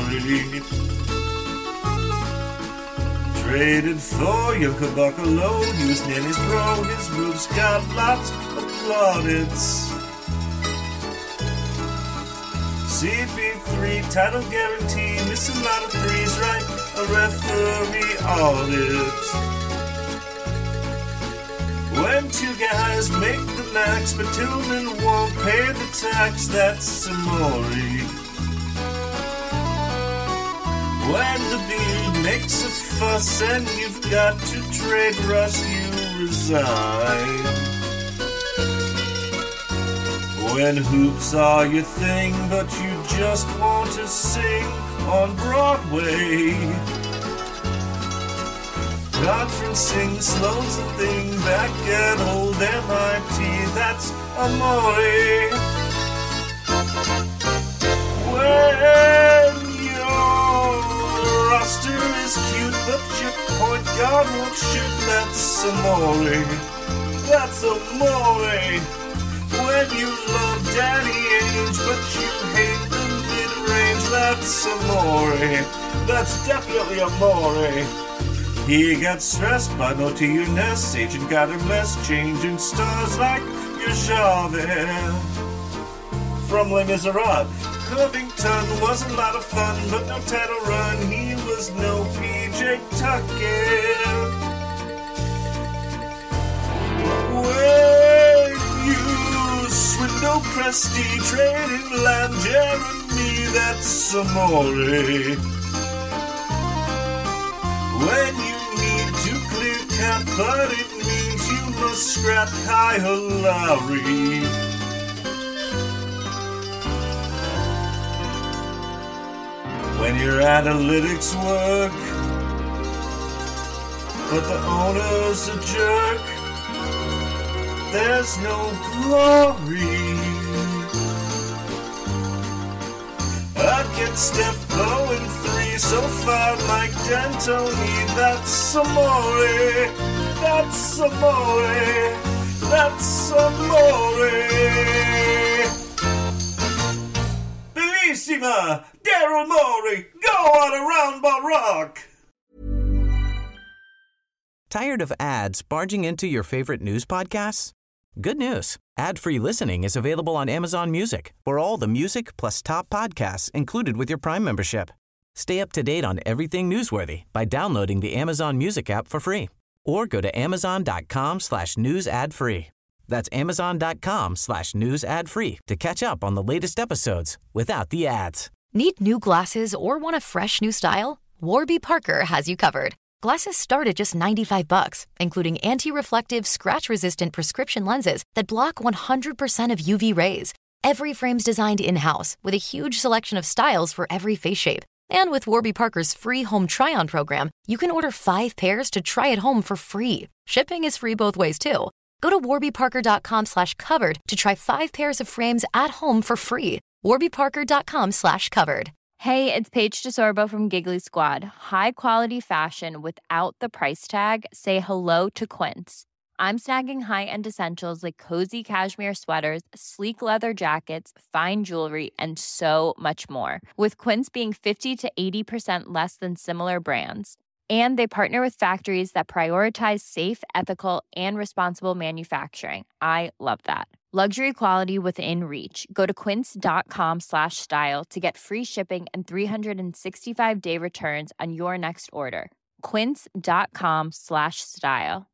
Speaker 12: Traded for Yoko Bakalo, he was Nanny's bro, his moves got lots of plaudits. CP3 title guarantee, miss a lot of threes, right? A referee audit. When two guys make the max, but Tillman won't pay the tax, that's amore. When the beard makes a fuss and you've got to trade Russ, you resign. When hoops are your thing, but you just want to sing on Broadway. Conferencing slows the thing back at old MIT, that's amore. When roster is cute, but your point guard won't shoot, that's amore. That's amore. When you love Danny Ainge, but you hate the mid-range, that's amore. That's definitely amore. He got stressed by no TNS. Agent got him less, changing stars like your Javert. From Les Miserables, Covington was a lot of fun, but no title run. He was no PJ Tucker. When you swindle Prestige, trading land, Jeremy, that's amore. When you need to clear cap, but it means you must scrap Kyle Lowry. When your analytics work, but the owner's a jerk, there's no glory. Against Steph blowing 3 so far, Mike D'Antoni, that's amore, that's amore, that's amore. Bellissima, Daryl Morey, go on a round ball rock.
Speaker 13: Tired of ads barging into your favorite news podcasts? Good news. Ad-free listening is available on Amazon Music for all the music plus top podcasts included with your Prime membership. Stay up to date on everything newsworthy by downloading the Amazon Music app for free or go to amazon.com/news ad free. That's amazon.com/news ad free to catch up on the latest episodes without the ads.
Speaker 14: Need new glasses or want a fresh new style? Warby Parker has you covered. Glasses start at just $95, including anti-reflective, scratch-resistant prescription lenses that block 100% of UV rays. Every frame's designed in-house with a huge selection of styles for every face shape. And with Warby Parker's free home try-on program, you can order 5 pairs to try at home for free. Shipping is free both ways, too. Go to warbyparker.com/covered to try 5 pairs of frames at home for free. warbyparker.com/covered.
Speaker 15: Hey, it's Paige DeSorbo from Giggly Squad. High quality fashion without the price tag. Say hello to Quince. I'm snagging high-end essentials like cozy cashmere sweaters, sleek leather jackets, fine jewelry, and so much more. With Quince being 50 to 80% less than similar brands. And they partner with factories that prioritize safe, ethical, and responsible manufacturing. I love that. Luxury quality within reach. Go to quince.com/style to get free shipping and 365-day returns on your next order. Quince.com/style.